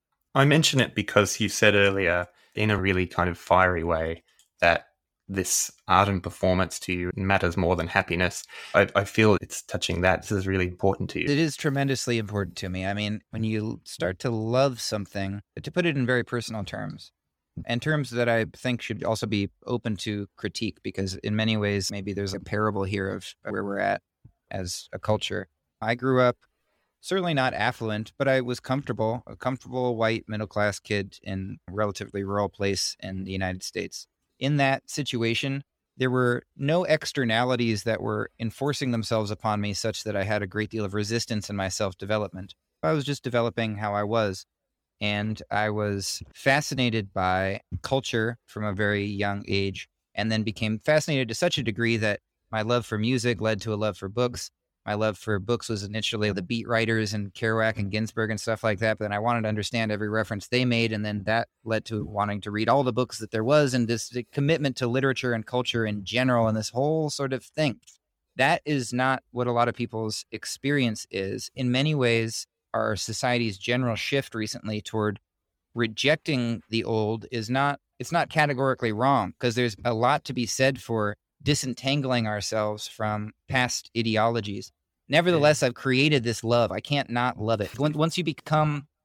I mention it because you said earlier, in a really kind of fiery way, that this art and performance to you matters more than happiness. I, I feel it's touching that. This is really important to you. It is tremendously important to me. I mean, when you start to love something, to put it in very personal terms, and terms that I think should also be open to critique, because in many ways, maybe there's a parable here of where we're at as a culture. I grew up certainly not affluent, but I was comfortable, a comfortable white middle-class kid in a relatively rural place in the United States. In that situation, there were no externalities that were enforcing themselves upon me such that I had a great deal of resistance in my self-development. I was just developing how I was. And I was fascinated by culture from a very young age, and then became fascinated to such a degree that my love for music led to a love for books. My love for books was initially the beat writers and Kerouac and Ginsberg and stuff like that. But then I wanted to understand every reference they made. And then that led to wanting to read all the books that there was, and this commitment to literature and culture in general, and this whole sort of thing. That is not what a lot of people's experience is. In many ways, our society's general shift recently toward rejecting the old is not, it's not categorically wrong, because there's a lot to be said for disentangling ourselves from past ideologies. Nevertheless, I've created this love. I can't not love it. Once you become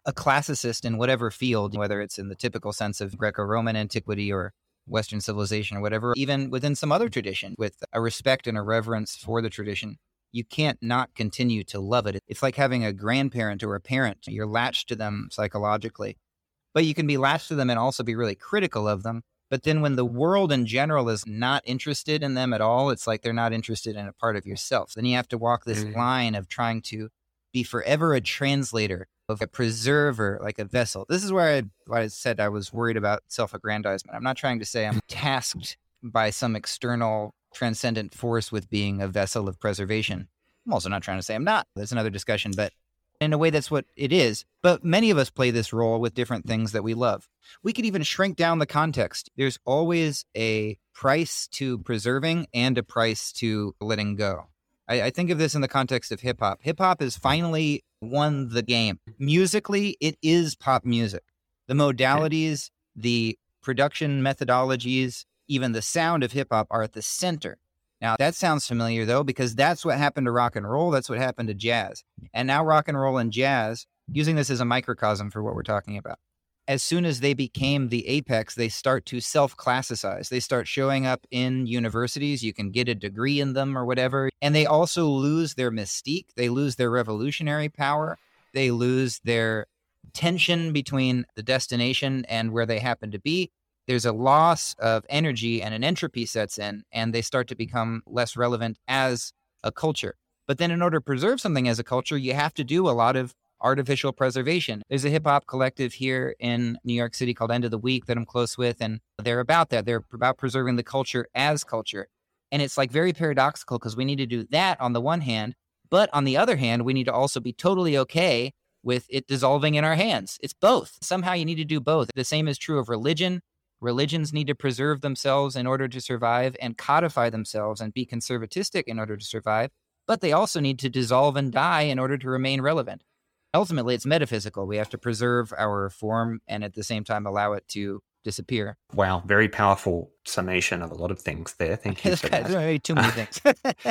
a classicist in whatever field, whether it's in the typical sense of Greco-Roman antiquity or Western civilization or whatever, even within some other tradition with a respect and a reverence for the tradition, you can't not continue to love it. It's like having a grandparent or a parent. You're latched to them psychologically, but you can be latched to them and also be really critical of them. But then when the world in general is not interested in them at all, it's like they're not interested in a part of yourself. Then you have to walk this mm-hmm. line of trying to be forever a translator, of a preserver, like a vessel. This is where I, why I said I was worried about self-aggrandizement. I'm not trying to say I'm tasked by some external transcendent force with being a vessel of preservation. I'm also not trying to say I'm not. That's another discussion, but in a way, that's what it is. But many of us play this role with different things that we love. We could even shrink down the context. There's always a price to preserving and a price to letting go. I, I think of this in the context of hip hop. Hip hop has finally won the game. Musically, it is pop music. The modalities, the production methodologies, even the sound of hip hop are at the center. Now, that sounds familiar, though, because that's what happened to rock and roll. That's what happened to jazz. And now rock and roll and jazz, using this as a microcosm for what we're talking about, as soon as they became the apex, they start to self-classicize. They start showing up in universities. You can get a degree in them or whatever. And they also lose their mystique. They lose their revolutionary power. They lose their tension between the destination and where they happen to be. There's a loss of energy and an entropy sets in, and they start to become less relevant as a culture. But then in order to preserve something as a culture, you have to do a lot of artificial preservation. There's a hip hop collective here in New York City called End of the Week that I'm close with, and they're about that. They're about preserving the culture as culture. And it's like very paradoxical because we need to do that on the one hand, but on the other hand, we need to also be totally okay with it dissolving in our hands. It's both. Somehow you need to do both. The same is true of religion. Religions need to preserve themselves in order to survive and codify themselves and be conservatistic in order to survive, but they also need to dissolve and die in order to remain relevant. Ultimately, it's metaphysical. We have to preserve our form and at the same time allow it to disappear. Wow, very powerful summation of a lot of things there. Thank you for that. Maybe too many things.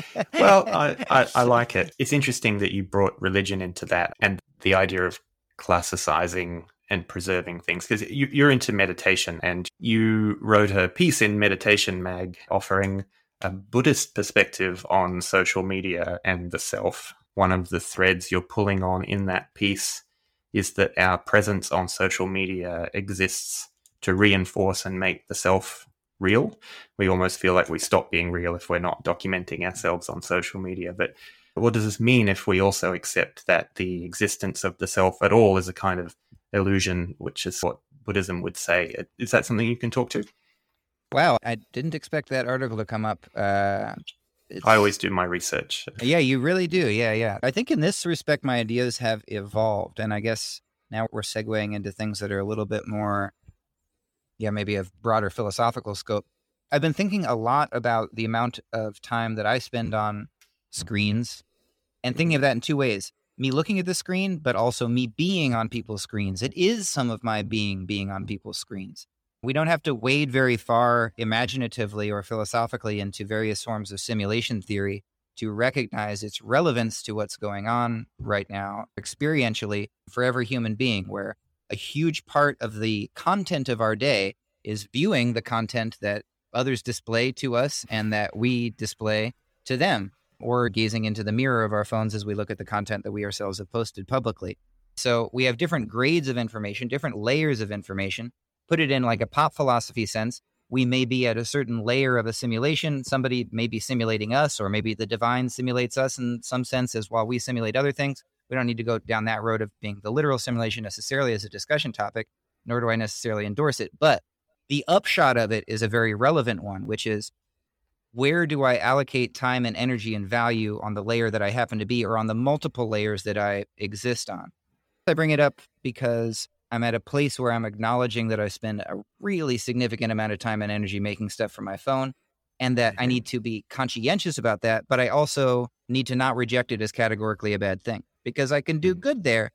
Well, I, I, I like it. It's interesting that you brought religion into that and the idea of classicizing and preserving things, because you, you're into meditation and you wrote a piece in Meditation Mag offering a Buddhist perspective on social media and the self. One of the threads you're pulling on in that piece is that our presence on social media exists to reinforce and make the self real. We almost feel like we stop being real if we're not documenting ourselves on social media. But what does this mean if we also accept that the existence of the self at all is a kind of illusion, which is what Buddhism would say? Is that something you can talk to? Wow, I didn't expect that article to come up. Uh, I always do my research. Yeah, you really do. Yeah, yeah. I think in this respect, my ideas have evolved. And I guess now we're segueing into things that are a little bit more, yeah, maybe of broader philosophical scope. I've been thinking a lot about the amount of time that I spend on screens and thinking of that in two ways. Me looking at the screen, but also me being on people's screens. It is some of my being being on people's screens. We don't have to wade very far imaginatively or philosophically into various forms of simulation theory to recognize its relevance to what's going on right now, experientially, for every human being, where a huge part of the content of our day is viewing the content that others display to us and that we display to them, or gazing into the mirror of our phones as we look at the content that we ourselves have posted publicly. So we have different grades of information, different layers of information. Put it in like a pop philosophy sense, we may be at a certain layer of a simulation. Somebody may be simulating us, or maybe the divine simulates us in some sense as while we simulate other things. We don't need to go down that road of being the literal simulation necessarily as a discussion topic, nor do I necessarily endorse it. But the upshot of it is a very relevant one, which is, where do I allocate time and energy and value on the layer that I happen to be, or on the multiple layers that I exist on? I bring it up because I'm at a place where I'm acknowledging that I spend a really significant amount of time and energy making stuff from my phone, and that I need to be conscientious about that, but I also need to not reject it as categorically a bad thing, because I can do good there.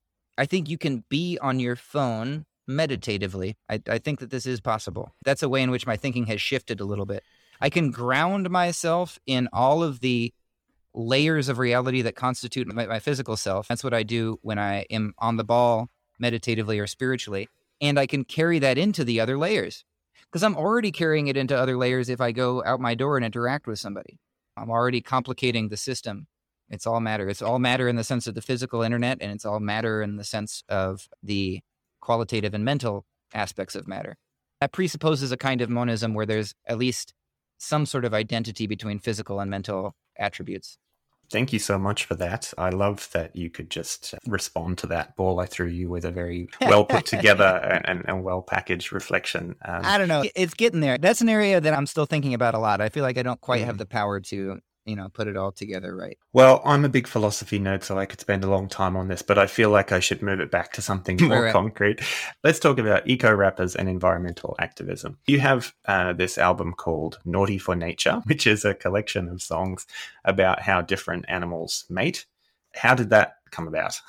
I think you can be on your phone meditatively. I, I think that this is possible. That's a way in which my thinking has shifted a little bit. I can ground myself in all of the layers of reality that constitute my, my physical self. That's what I do when I am on the ball meditatively or spiritually. And I can carry that into the other layers because I'm already carrying it into other layers if I go out my door and interact with somebody. I'm already complicating the system. It's all matter. It's all matter in the sense of the physical internet, and it's all matter in the sense of the qualitative and mental aspects of matter. That presupposes a kind of monism where there's at least some sort of identity between physical and mental attributes. Thank you so much for that. I love that you could just respond to that ball I threw you with a very well put together and, and well packaged reflection. Um, I don't know. It's getting there. That's an area that I'm still thinking about a lot. I feel like I don't quite mm. have the power to, you know, put it all together right. Well, I'm a big philosophy nerd, so I could spend a long time on this, but I feel like I should move it back to something more right. concrete. Let's talk about eco-rappers and environmental activism. You have uh, this album called Naughty for Nature, which is a collection of songs about how different animals mate. How did that come about?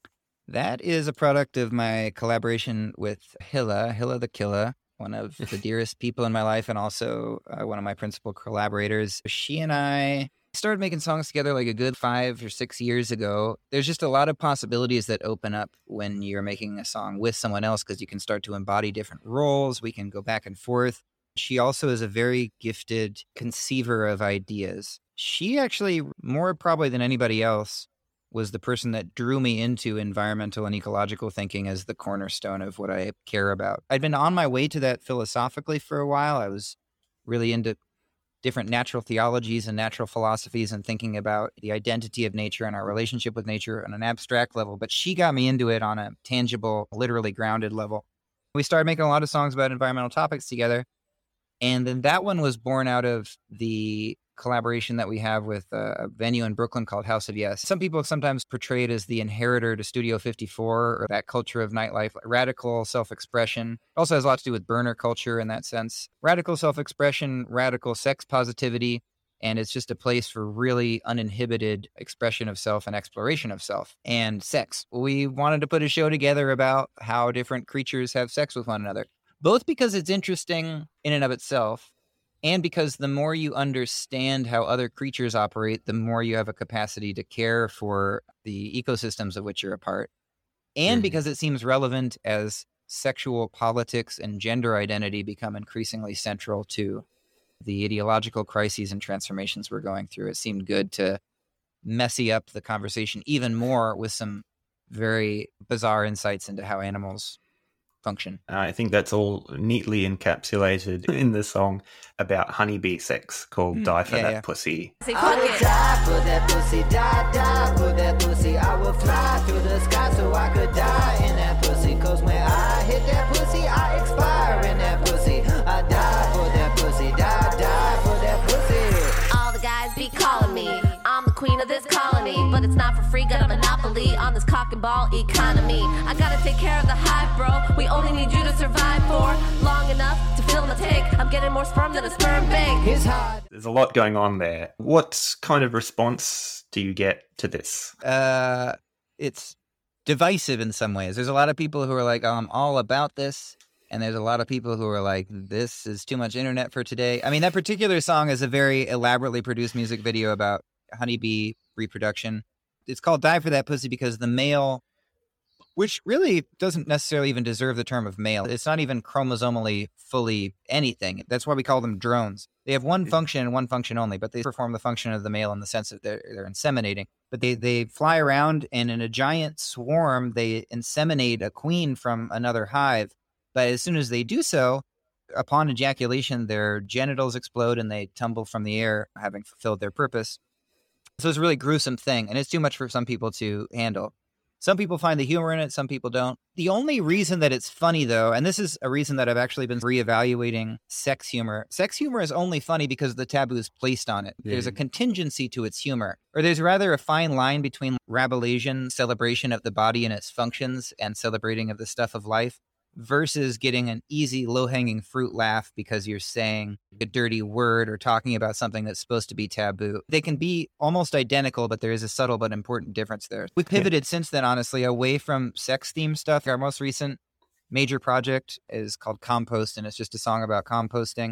That is a product of my collaboration with Hilla, Hilla the Killa, one of the dearest people in my life and also uh, one of my principal collaborators. She and I started making songs together like a good five or six years ago. There's just a lot of possibilities that open up when you're making a song with someone else because you can start to embody different roles. We can go back and forth. She also is a very gifted conceiver of ideas. She actually, more probably than anybody else, was the person that drew me into environmental and ecological thinking as the cornerstone of what I care about. I'd been on my way to that philosophically for a while. I was really into different natural theologies and natural philosophies and thinking about the identity of nature and our relationship with nature on an abstract level. But she got me into it on a tangible, literally grounded level. We started making a lot of songs about environmental topics together. And then that one was born out of the collaboration that we have with a venue in Brooklyn called House of Yes. Some people sometimes portray it as the inheritor to Studio fifty-four or that culture of nightlife, radical self-expression. It also has a lot to do with burner culture in that sense. Radical self-expression, radical sex positivity, and it's just a place for really uninhibited expression of self and exploration of self and sex. We wanted to put a show together about how different creatures have sex with one another, both because it's interesting in and of itself, and because the more you understand how other creatures operate, the more you have a capacity to care for the ecosystems of which you're a part. And mm. because it seems relevant as sexual politics and gender identity become increasingly central to the ideological crises and transformations we're going through. It seemed good to messy up the conversation even more with some very bizarre insights into how animals function. Uh, I think that's all neatly encapsulated in the song about honeybee sex called mm, Die for yeah, That yeah. Pussy. I would die for that pussy, die, die for that pussy. I would fly through the sky so I could die in that pussy. Cause when I hit that pussy, I expire in that pussy. I die for that pussy, die, die for that pussy. All the guys be calling me, I'm the queen of this colony, but it's not for free, got a monopoly on this cock and ball economy. I gotta take care of the hive, bro. We only need you to survive for long enough to fill my tank. I'm getting more sperm than a sperm bank. It's hot. There's a lot going on there. What kind of response do you get to this? Uh, it's divisive in some ways. There's a lot of people who are like, oh, I'm all about this. And there's a lot of people who are like, this is too much internet for today. I mean, that particular song is a very elaborately produced music video about honeybee reproduction. It's called Die for That Pussy because the male, which really doesn't necessarily even deserve the term of male. It's not even chromosomally fully anything. That's why we call them drones. They have one function and one function only, but they perform the function of the male in the sense that they're, they're inseminating. But they, they fly around and in a giant swarm, they inseminate a queen from another hive. But as soon as they do so, upon ejaculation, their genitals explode and they tumble from the air, having fulfilled their purpose. So it's a really gruesome thing, and it's too much for some people to handle. Some people find the humor in it, some people don't. The only reason that it's funny, though, and this is a reason that I've actually been reevaluating sex humor. Sex humor is only funny because the taboo is placed on it. Yeah. There's a contingency to its humor. Or there's rather a fine line between Rabelaisian celebration of the body and its functions and celebrating of the stuff of life versus getting an easy, low-hanging fruit laugh because you're saying a dirty word or talking about something that's supposed to be taboo. They can be almost identical, but there is a subtle but important difference there. We've pivoted yeah. since then, honestly, away from sex-themed stuff. Our most recent major project is called Compost, and it's just a song about composting.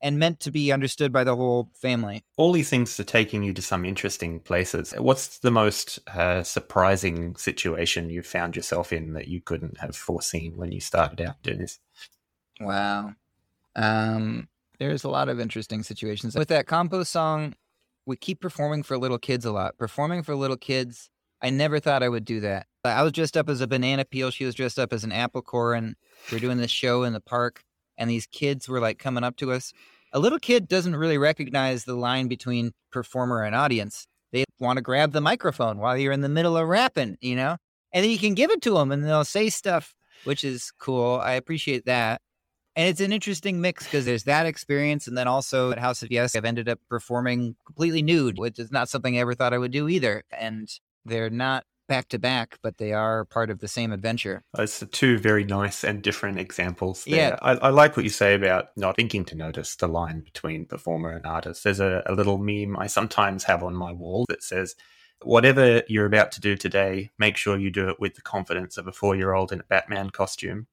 and meant to be understood by the whole family. All these things are taking you to some interesting places. What's the most uh, surprising situation you found yourself in that you couldn't have foreseen when you started out doing this? Wow. Um, there's a lot of interesting situations. With that compost song, we keep performing for little kids a lot. Performing for little kids, I never thought I would do that. I was dressed up as a banana peel. She was dressed up as an apple core, and we were doing this show in the park, and these kids were like coming up to us. A little kid doesn't really recognize the line between performer and audience. They want to grab the microphone while you're in the middle of rapping, you know? And then you can give it to them and they'll say stuff, which is cool. I appreciate that. And it's an interesting mix because there's that experience. And then also at House of Yes, I've ended up performing completely nude, which is not something I ever thought I would do either. And they're not back to back, but they are part of the same adventure. It's two very nice and different examples there. Yeah. I, I like what you say about not thinking to notice the line between performer and artist. There's a, a little meme I sometimes have on my wall that says, whatever you're about to do today, make sure you do it with the confidence of a four-year-old in a Batman costume.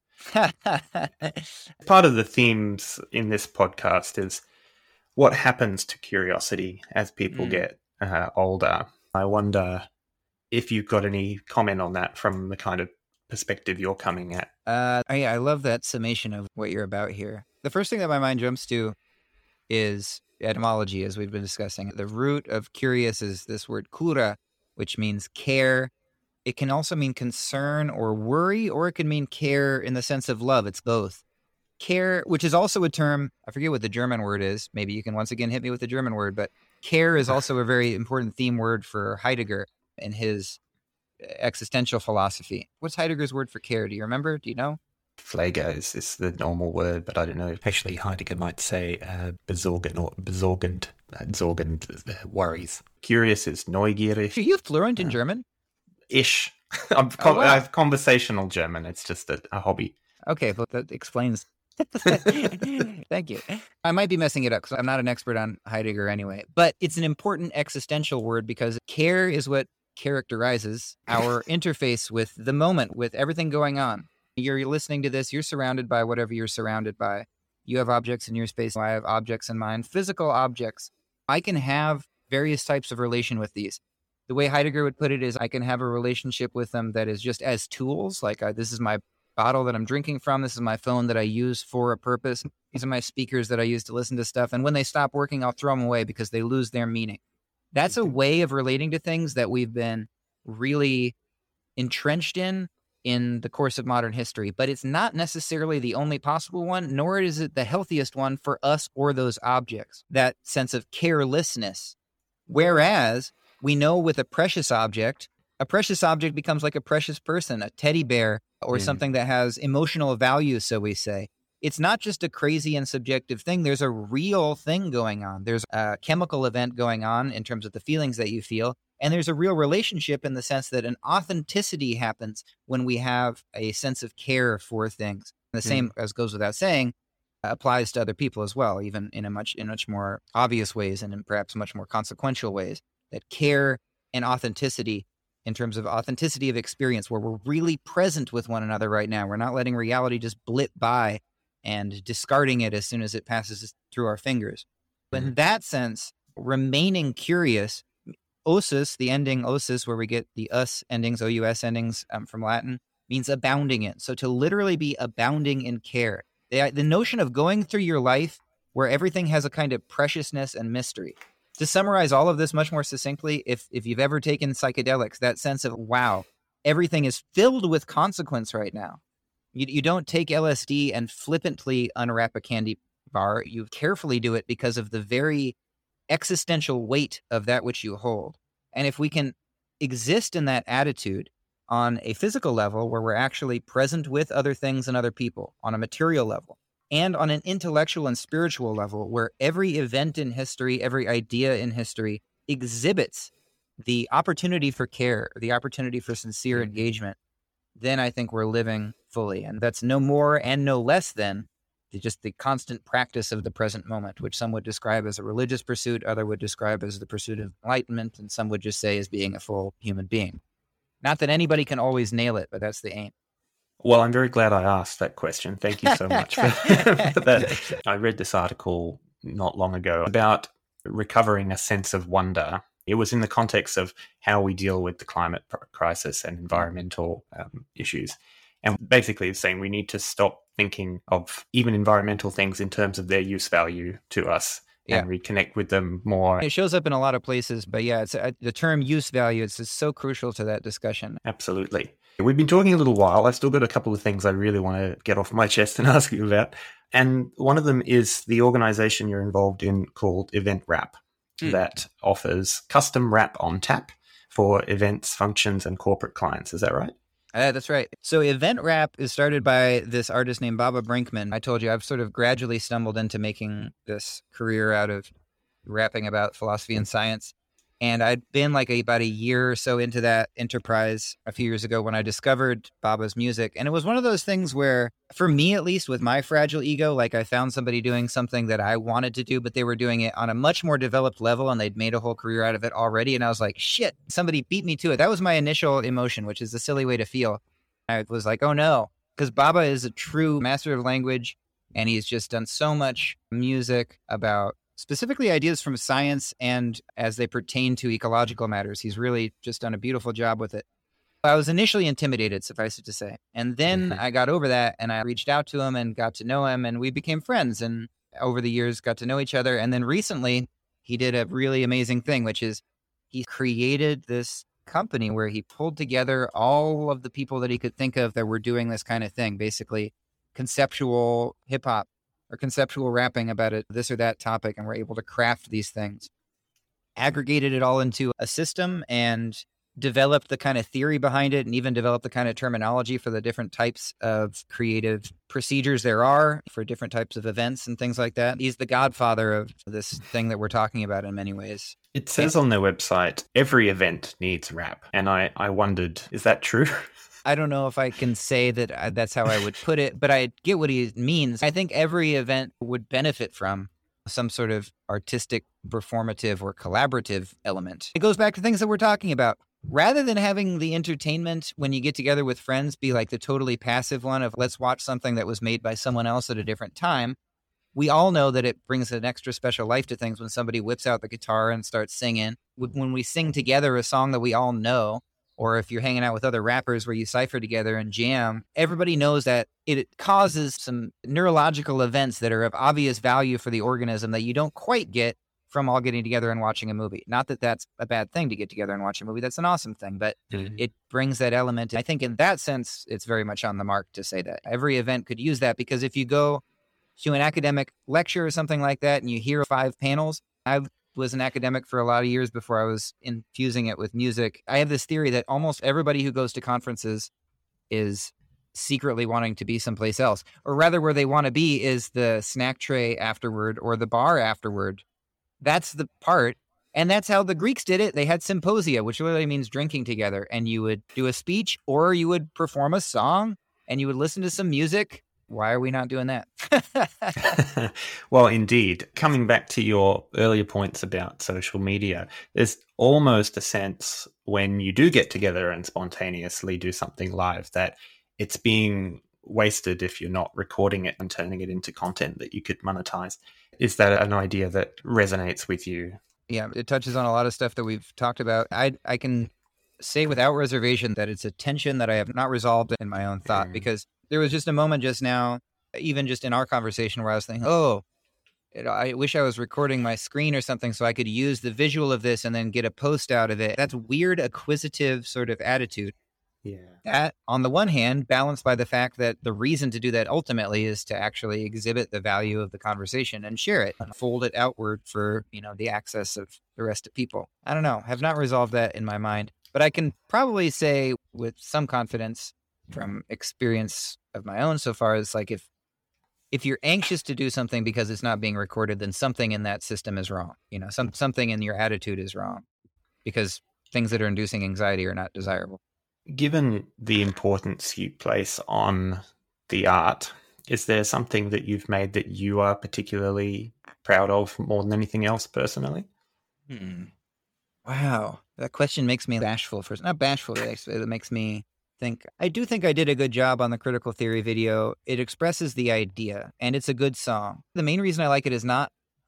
Part of the themes in this podcast is what happens to curiosity as people mm. get uh, older. I wonder if you've got any comment on that from the kind of perspective you're coming at. Uh, I, I love that summation of what you're about here. The first thing that my mind jumps to is etymology, as we've been discussing. The root of curious is this word cura, which means care. It can also mean concern or worry, or it can mean care in the sense of love. It's both. Care, which is also a term, I forget what the German word is. Maybe you can once again hit me with the German word, but care is also a very important theme word for Heidegger in his existential philosophy. What's Heidegger's word for care? Do you remember? Do you know? Pflege is, is the normal word, but I don't know. Actually, Heidegger might say uh, besorgen or besorgend, uh, besorgend uh, worries. Curious is neugierig. Are you fluent in uh, German? Ish. I'm con- oh, wow. I have conversational German. It's just a, a hobby. Okay, well, that explains. Thank you. I might be messing it up because I'm not an expert on Heidegger anyway, but it's an important existential word because care is what characterizes our interface with the moment, with everything going on. You're listening to this, you're surrounded by whatever you're surrounded by. You have objects in your space, I have objects in mine, physical objects. I can have various types of relation with these. The way Heidegger would put it is I can have a relationship with them that is just as tools, like I, this is my bottle that I'm drinking from, this is my phone that I use for a purpose, these are my speakers that I use to listen to stuff, and when they stop working, I'll throw them away because they lose their meaning. That's a way of relating to things that we've been really entrenched in in the course of modern history, but it's not necessarily the only possible one, nor is it the healthiest one for us or those objects, that sense of carelessness. Whereas we know with a precious object, a precious object becomes like a precious person, a teddy bear, or mm. something that has emotional value, so we say. It's not just a crazy and subjective thing. There's a real thing going on. There's a chemical event going on in terms of the feelings that you feel. And there's a real relationship in the sense that an authenticity happens when we have a sense of care for things. And the same, mm. as goes without saying, applies to other people as well, even in a much in much more obvious ways and in perhaps much more consequential ways. That care and authenticity, in terms of authenticity of experience, where we're really present with one another right now. We're not letting reality just blip by and discarding it as soon as it passes through our fingers. But in that sense, remaining curious, osus, the ending osus, where we get the us endings, O U S endings um, from Latin, means abounding in. So to literally be abounding in care. The, the notion of going through your life where everything has a kind of preciousness and mystery. To summarize all of this much more succinctly, if if you've ever taken psychedelics, that sense of, wow, everything is filled with consequence right now. You, you don't take L S D and flippantly unwrap a candy bar. You carefully do it because of the very existential weight of that which you hold. And if we can exist in that attitude on a physical level where we're actually present with other things and other people, on a material level, and on an intellectual and spiritual level where every event in history, every idea in history exhibits the opportunity for care, the opportunity for sincere engagement, then I think we're living fully. And that's no more and no less than the, just the constant practice of the present moment, which some would describe as a religious pursuit, other would describe as the pursuit of enlightenment, and some would just say as being a full human being. Not that anybody can always nail it, but that's the aim. Well, I'm very glad I asked that question. Thank you so much for, for that. I read this article not long ago about recovering a sense of wonder. It was in the context of how we deal with the climate crisis and environmental um, issues. And basically it's saying we need to stop thinking of even environmental things in terms of their use value to us yeah. and reconnect with them more. It shows up in a lot of places, but yeah, it's uh, the term use value is just so crucial to that discussion. Absolutely. We've been talking a little while. I've still got a couple of things I really want to get off my chest and ask you about. And one of them is the organization you're involved in called Event Wrap. That offers custom wrap on tap for events, functions, and corporate clients. Is that right? Uh, that's right. So Event Wrap is started by this artist named Baba Brinkman. I told you I've sort of gradually stumbled into making this career out of rapping about philosophy and science. And I'd been like a, about a year or so into that enterprise a few years ago when I discovered Baba's music. And it was one of those things where, for me at least, with my fragile ego, like I found somebody doing something that I wanted to do, but they were doing it on a much more developed level and they'd made a whole career out of it already. And I was like, shit, somebody beat me to it. That was my initial emotion, which is a silly way to feel. I was like, oh no, because Baba is a true master of language and he's just done so much music about specifically ideas from science and as they pertain to ecological matters. He's really just done a beautiful job with it. I was initially intimidated, suffice it to say. And then I got over that and I reached out to him and got to know him and we became friends and over the years got to know each other. And then recently he did a really amazing thing, which is he created this company where he pulled together all of the people that he could think of that were doing this kind of thing, basically conceptual hip hop or conceptual rapping about it, this or that topic, and we're able to craft these things, aggregated it all into a system and developed the kind of theory behind it and even developed the kind of terminology for the different types of creative procedures there are for different types of events and things like that. He's the godfather of this thing that we're talking about in many ways. It says on their website, every event needs rap. And I, I wondered, is that true? I don't know if I can say that I, that's how I would put it, but I get what he means. I think every event would benefit from some sort of artistic, performative, or collaborative element. It goes back to things that we're talking about. Rather than having the entertainment when you get together with friends be like the totally passive one of let's watch something that was made by someone else at a different time, we all know that it brings an extra special life to things when somebody whips out the guitar and starts singing. When we sing together a song that we all know, or if you're hanging out with other rappers where you cipher together and jam, everybody knows that it causes some neurological events that are of obvious value for the organism that you don't quite get from all getting together and watching a movie. Not that that's a bad thing to get together and watch a movie. That's an awesome thing, but mm-hmm. it brings that element. I think in that sense, it's very much on the mark to say that every event could use that, because if you go to an academic lecture or something like that and you hear five panels, I've was an academic for a lot of years before I was infusing it with music. I have this theory that almost everybody who goes to conferences is secretly wanting to be someplace else, or rather where they want to be is the snack tray afterward or the bar afterward. That's the part. And that's how the Greeks did it. They had symposia, which literally means drinking together, and you would do a speech or you would perform a song and you would listen to some music. Why are we not doing that? Well, indeed. Coming back to your earlier points about social media, there's almost a sense when you do get together and spontaneously do something live that it's being wasted if you're not recording it and turning it into content that you could monetize. Is that an idea that resonates with you? Yeah, it touches on a lot of stuff that we've talked about. I I can say without reservation that it's a tension that I have not resolved in my own thought, mm. because there was just a moment just now, even just in our conversation, where I was thinking, oh, I wish I was recording my screen or something so I could use the visual of this and then get a post out of it. That's weird, acquisitive sort of attitude. Yeah. That, on the one hand, balanced by the fact that the reason to do that ultimately is to actually exhibit the value of the conversation and share it, and fold it outward for, you know, the access of the rest of people. I don't know. Have not resolved that in my mind, but I can probably say with some confidence from experience of my own so far, is like if if you're anxious to do something because it's not being recorded, then something in that system is wrong. You know, some something in your attitude is wrong, because things that are inducing anxiety are not desirable. Given the importance you place on the art, is there something that you've made that you are particularly proud of more than anything else personally? Hmm. Wow. That question makes me bashful. For not bashful, it makes me think. I do think I did a good job on the critical theory video. It expresses the idea, and it's a good song. The main reason I like it is not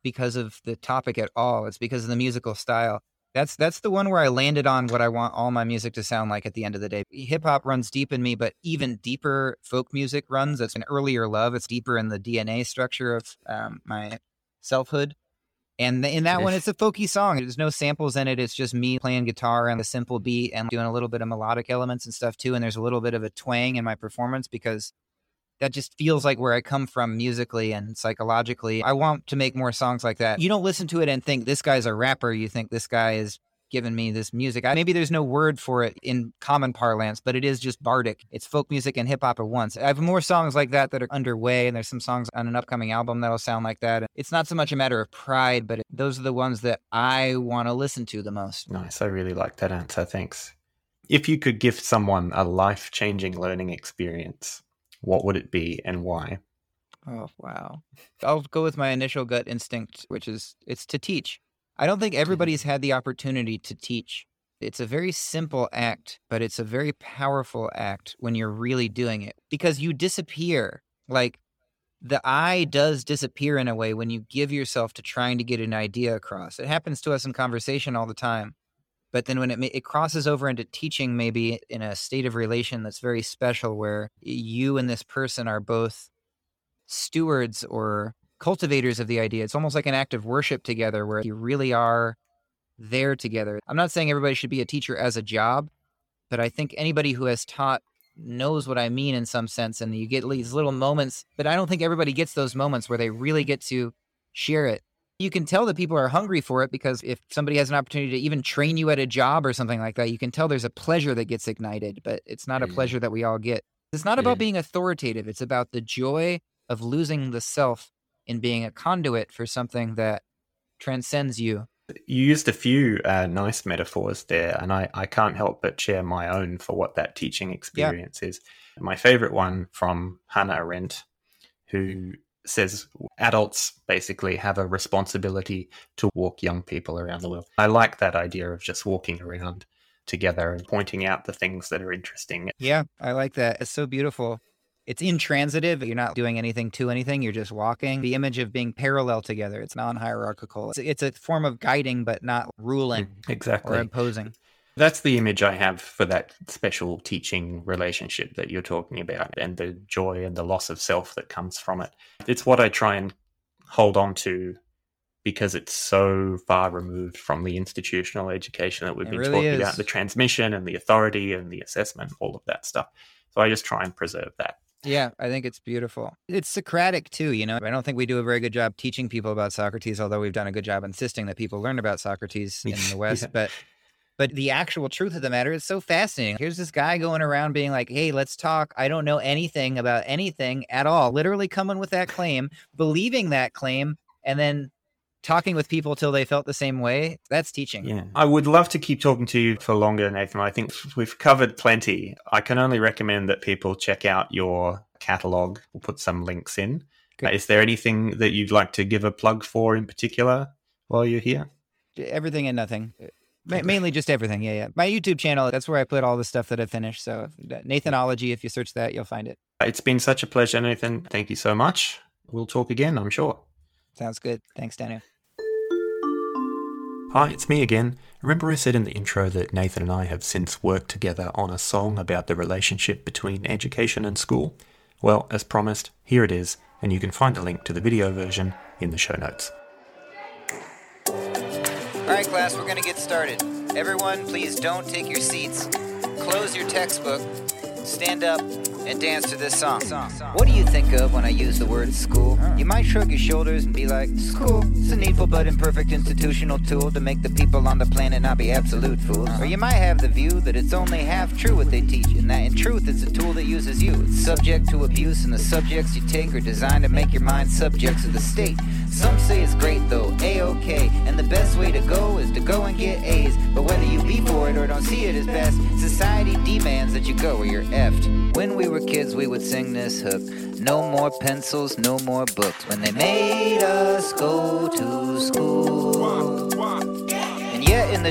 because of the topic at all. It's because of the musical style. That's that's the one where I landed on what I want all my music to sound like at the end of the day. Hip hop runs deep in me, but even deeper folk music runs. It's an earlier love. It's deeper in the D N A structure of um, my selfhood. And in that one, it's a folky song. There's no samples in it. It's just me playing guitar and a simple beat and doing a little bit of melodic elements and stuff too. And there's a little bit of a twang in my performance because that just feels like where I come from musically and psychologically. I want to make more songs like that. You don't listen to it and think this guy's a rapper. You think this guy is giving me this music. I, maybe there's no word for it in common parlance, but it is just bardic. It's folk music and hip hop at once. I have more songs like that that are underway, and there's some songs on an upcoming album that'll sound like that. It's not so much a matter of pride, but it, those are the ones that I want to listen to the most. Nice. I really like that answer. Thanks. If you could give someone a life-changing learning experience, what would it be and why? Oh, wow. I'll go with my initial gut instinct, which is it's to teach. I don't think everybody's had the opportunity to teach. It's a very simple act, but it's a very powerful act when you're really doing it because you disappear. Like the I does disappear in a way when you give yourself to trying to get an idea across. It happens to us in conversation all the time. But then when it it crosses over into teaching, maybe in a state of relation that's very special where you and this person are both stewards or cultivators of the idea. It's almost like an act of worship together where you really are there together. I'm not saying everybody should be a teacher as a job, but I think anybody who has taught knows what I mean in some sense. And you get these little moments, but I don't think everybody gets those moments where they really get to share it. You can tell that people are hungry for it because if somebody has an opportunity to even train you at a job or something like that, you can tell there's a pleasure that gets ignited, but it's not a pleasure that we all get. It's not about being authoritative. It's about the joy of losing the self in being a conduit for something that transcends you. You used a few uh, nice metaphors there, and I, I can't help but share my own for what that teaching experience yeah. is. My favorite one from Hannah Arendt, who says adults basically have a responsibility to walk young people around the world. I like that idea of just walking around together and pointing out the things that are interesting. Yeah, I like that. It's so beautiful. It's intransitive. You're not doing anything to anything. You're just walking. The image of being parallel together. It's non-hierarchical. It's, it's a form of guiding, but not ruling exactly. or imposing. That's the image I have for that special teaching relationship that you're talking about and the joy and the loss of self that comes from it. It's what I try and hold on to because it's so far removed from the institutional education that we've it been really talking is. about, the transmission and the authority and the assessment, all of that stuff. So I just try and preserve that. Yeah, I think it's beautiful. It's Socratic too, you know. I don't think we do a very good job teaching people about Socrates, although we've done a good job insisting that people learn about Socrates in the West. yeah. But but the actual truth of the matter is so fascinating. Here's this guy going around being like, hey, let's talk. I don't know anything about anything at all. Literally coming with that claim, believing that claim, and then talking with people till they felt the same way. That's teaching. Yeah, I would love to keep talking to you for longer, Nathan. I think we've covered plenty. I can only recommend that people check out your catalog. We'll put some links in. Uh, is there anything that you'd like to give a plug for in particular while you're here? Everything and nothing. Ma- mainly just everything. Yeah, yeah. My YouTube channel, that's where I put all the stuff that I finished. So Nathanology, if you search that, you'll find it. It's been such a pleasure, Nathan. Thank you so much. We'll talk again, I'm sure. Sounds good. Thanks, Daniel. Hi, it's me again. Remember I said in the intro that Nathan and I have since worked together on a song about the relationship between education and school? Well, as promised, here it is, and you can find a link to the video version in the show notes. All right, class, we're going to get started. Everyone, please don't take your seats. Close your textbook. Stand up and dance to this song. What do you think of when I use the word school? You might shrug your shoulders and be like, school, it's a needful but imperfect institutional tool to make the people on the planet not be absolute fools. Or you might have the view that it's only half true what they teach, and that in truth it's a tool that uses you. It's subject to abuse, and the subjects you take are designed to make your mind subjects of the state. Some say it's great though, A-OK, and the best way to go is to go and get A's. But whether you be for it or don't see it as best, society demands that you go or you're effed. When we were kids we would sing this hook, no more pencils, no more books, when they made us go to school. And yet in the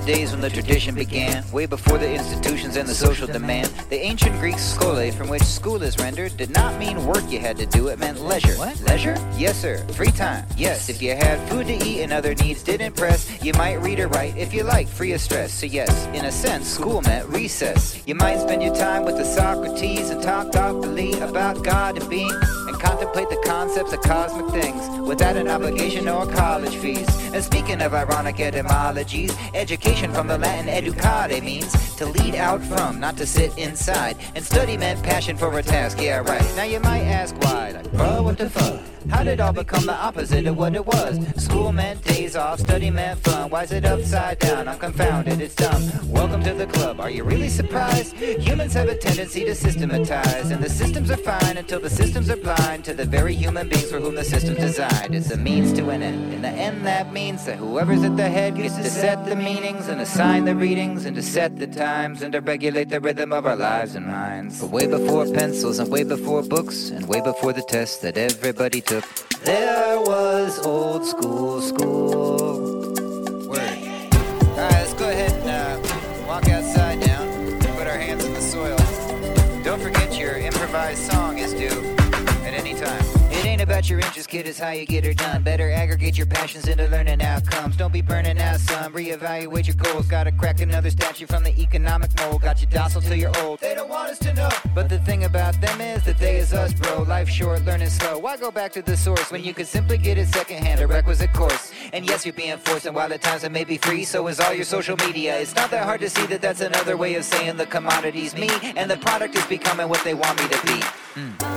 days when the tradition began, way before the institutions and the social demand. The ancient Greek skole, from which school is rendered, did not mean work you had to do, it meant leisure. What? Leisure? Yes, sir. Free time. Yes, if you had food to eat and other needs didn't press, you might read or write if you like, free of stress. So yes, in a sense, school meant recess. You might spend your time with the Socrates and talk thoughtfully about God and being, and contemplate the concepts of cosmic things without an obligation or college fees. And speaking of ironic etymologies, education from the Latin educare means to lead out from, not to sit inside. And study meant passion for a task, yeah right. Now you might ask why, like, bro, what the fuck? How did it all become the opposite of what it was? School meant days off, study meant fun. Why is it upside down? I'm confounded, it's dumb. Welcome to the club, are you really surprised? Humans have a tendency to systematize, and the systems are fine until the systems are blind to the very human beings for whom the system's designed. It's a means to an end. In the end, that means that whoever's at the head gets to set the meanings and assign the readings and to set the times and to regulate the rhythm of our lives and minds. But way before pencils and way before books and way before the tests that everybody took, there was old school school. Word. Alright, let's go ahead and uh, walk outside now. Put our hands in the soil. Don't forget your improvised song is due at any time. It ain't about your inches, kid, it's how you get her done. Better aggregate your passions into learning outcomes. Don't be burning out, son. Reevaluate your goals. Gotta crack another statue from the economic mold. Got you docile till you're old. They don't want us to know. But the thing about them is that they is us, bro. Life short, learning slow. Why go back to the source when you could simply get it secondhand, a requisite course? And yes, you're being forced, and while at times it may be free, so is all your social media. It's not that hard to see that that's another way of saying the commodity's me, and the product is becoming what they want me to be. Mm.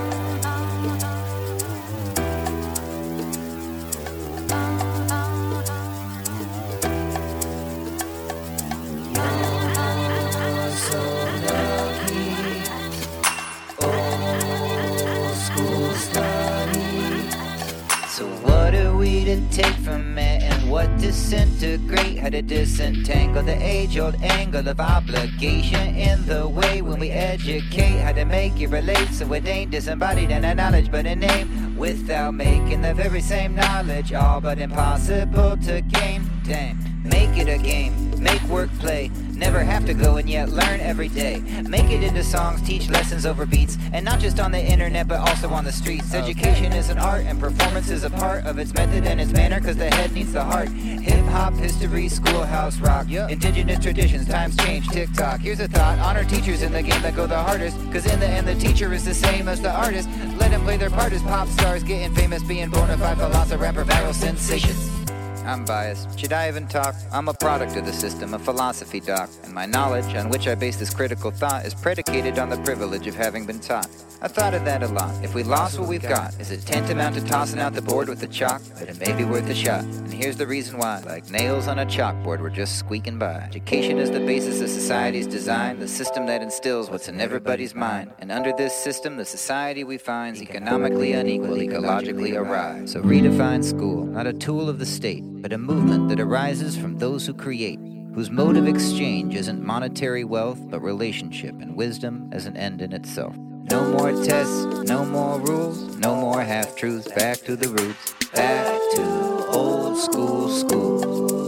To take from it and what disintegrate, how to disentangle the age-old angle of obligation in the way when we educate, how to make it relate so it ain't disembodied in a knowledge but a name without making the very same knowledge all but impossible to gain. Damn, make it a game, make work play, never have to go and yet learn every day. Make it into songs, teach lessons over beats, and not just on the internet but also on the streets. Education is an art and performance is a part of its method and its manner, cause the head needs the heart. Hip-hop, history, schoolhouse rock, indigenous traditions, times change, TikTok. Here's a thought, honor teachers in the game that go the hardest, cause in the end the teacher is the same as the artist. Let them play their part as pop stars, getting famous, being bona fide philosopher, rapper, viral sensations. I'm biased. Should I even talk? I'm a product of the system, a philosophy doc, and my knowledge, on which I base this critical thought, is predicated on the privilege of having been taught. I thought of that a lot. If we lost what we've got, is it tantamount to tossing out the board with the chalk? But it may be worth a shot. And here's the reason why. Like nails on a chalkboard, we're just squeaking by. Education is the basis of society's design, the system that instills what's in everybody's mind. And under this system, the society we find is economically unequal, ecologically awry. So redefine school, not a tool of the state, but a movement that arises from those who create, whose mode of exchange isn't monetary wealth, but relationship and wisdom as an end in itself. No more tests, no more rules, no more half-truths, back to the roots, back to old school schools.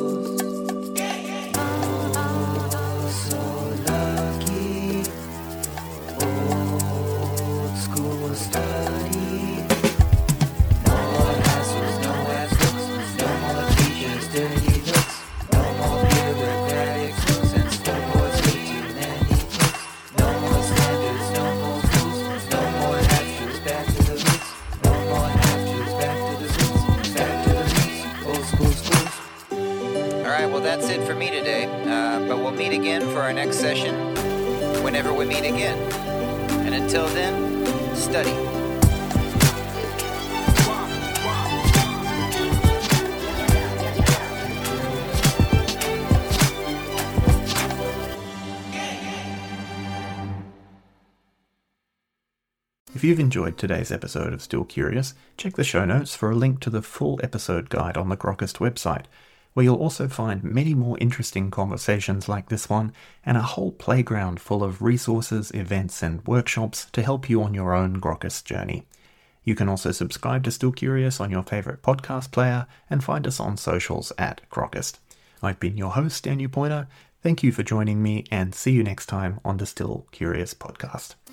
Oh, so lucky, old school study. No more hassles, no ass looks, no more teachers, dirty looks, no more bureaucratic books and scoreboards with too many books, no more standards, no more rules, no more half-truths, back to the roots, no more half-truths, back to the roots, back to the roots, old school schools. Alright, well that's it for me today, uh, but we'll meet again for our next session whenever we meet again. And until then, study. If you've enjoyed today's episode of Still Curious, check the show notes for a link to the full episode guide on the Grokist website, where you'll also find many more interesting conversations like this one, and a whole playground full of resources, events, and workshops to help you on your own Grokist journey. You can also subscribe to Still Curious on your favourite podcast player, and find us on socials at Grokist. I've been your host, Daniel Pointer. Thank you for joining me, and see you next time on the Still Curious podcast.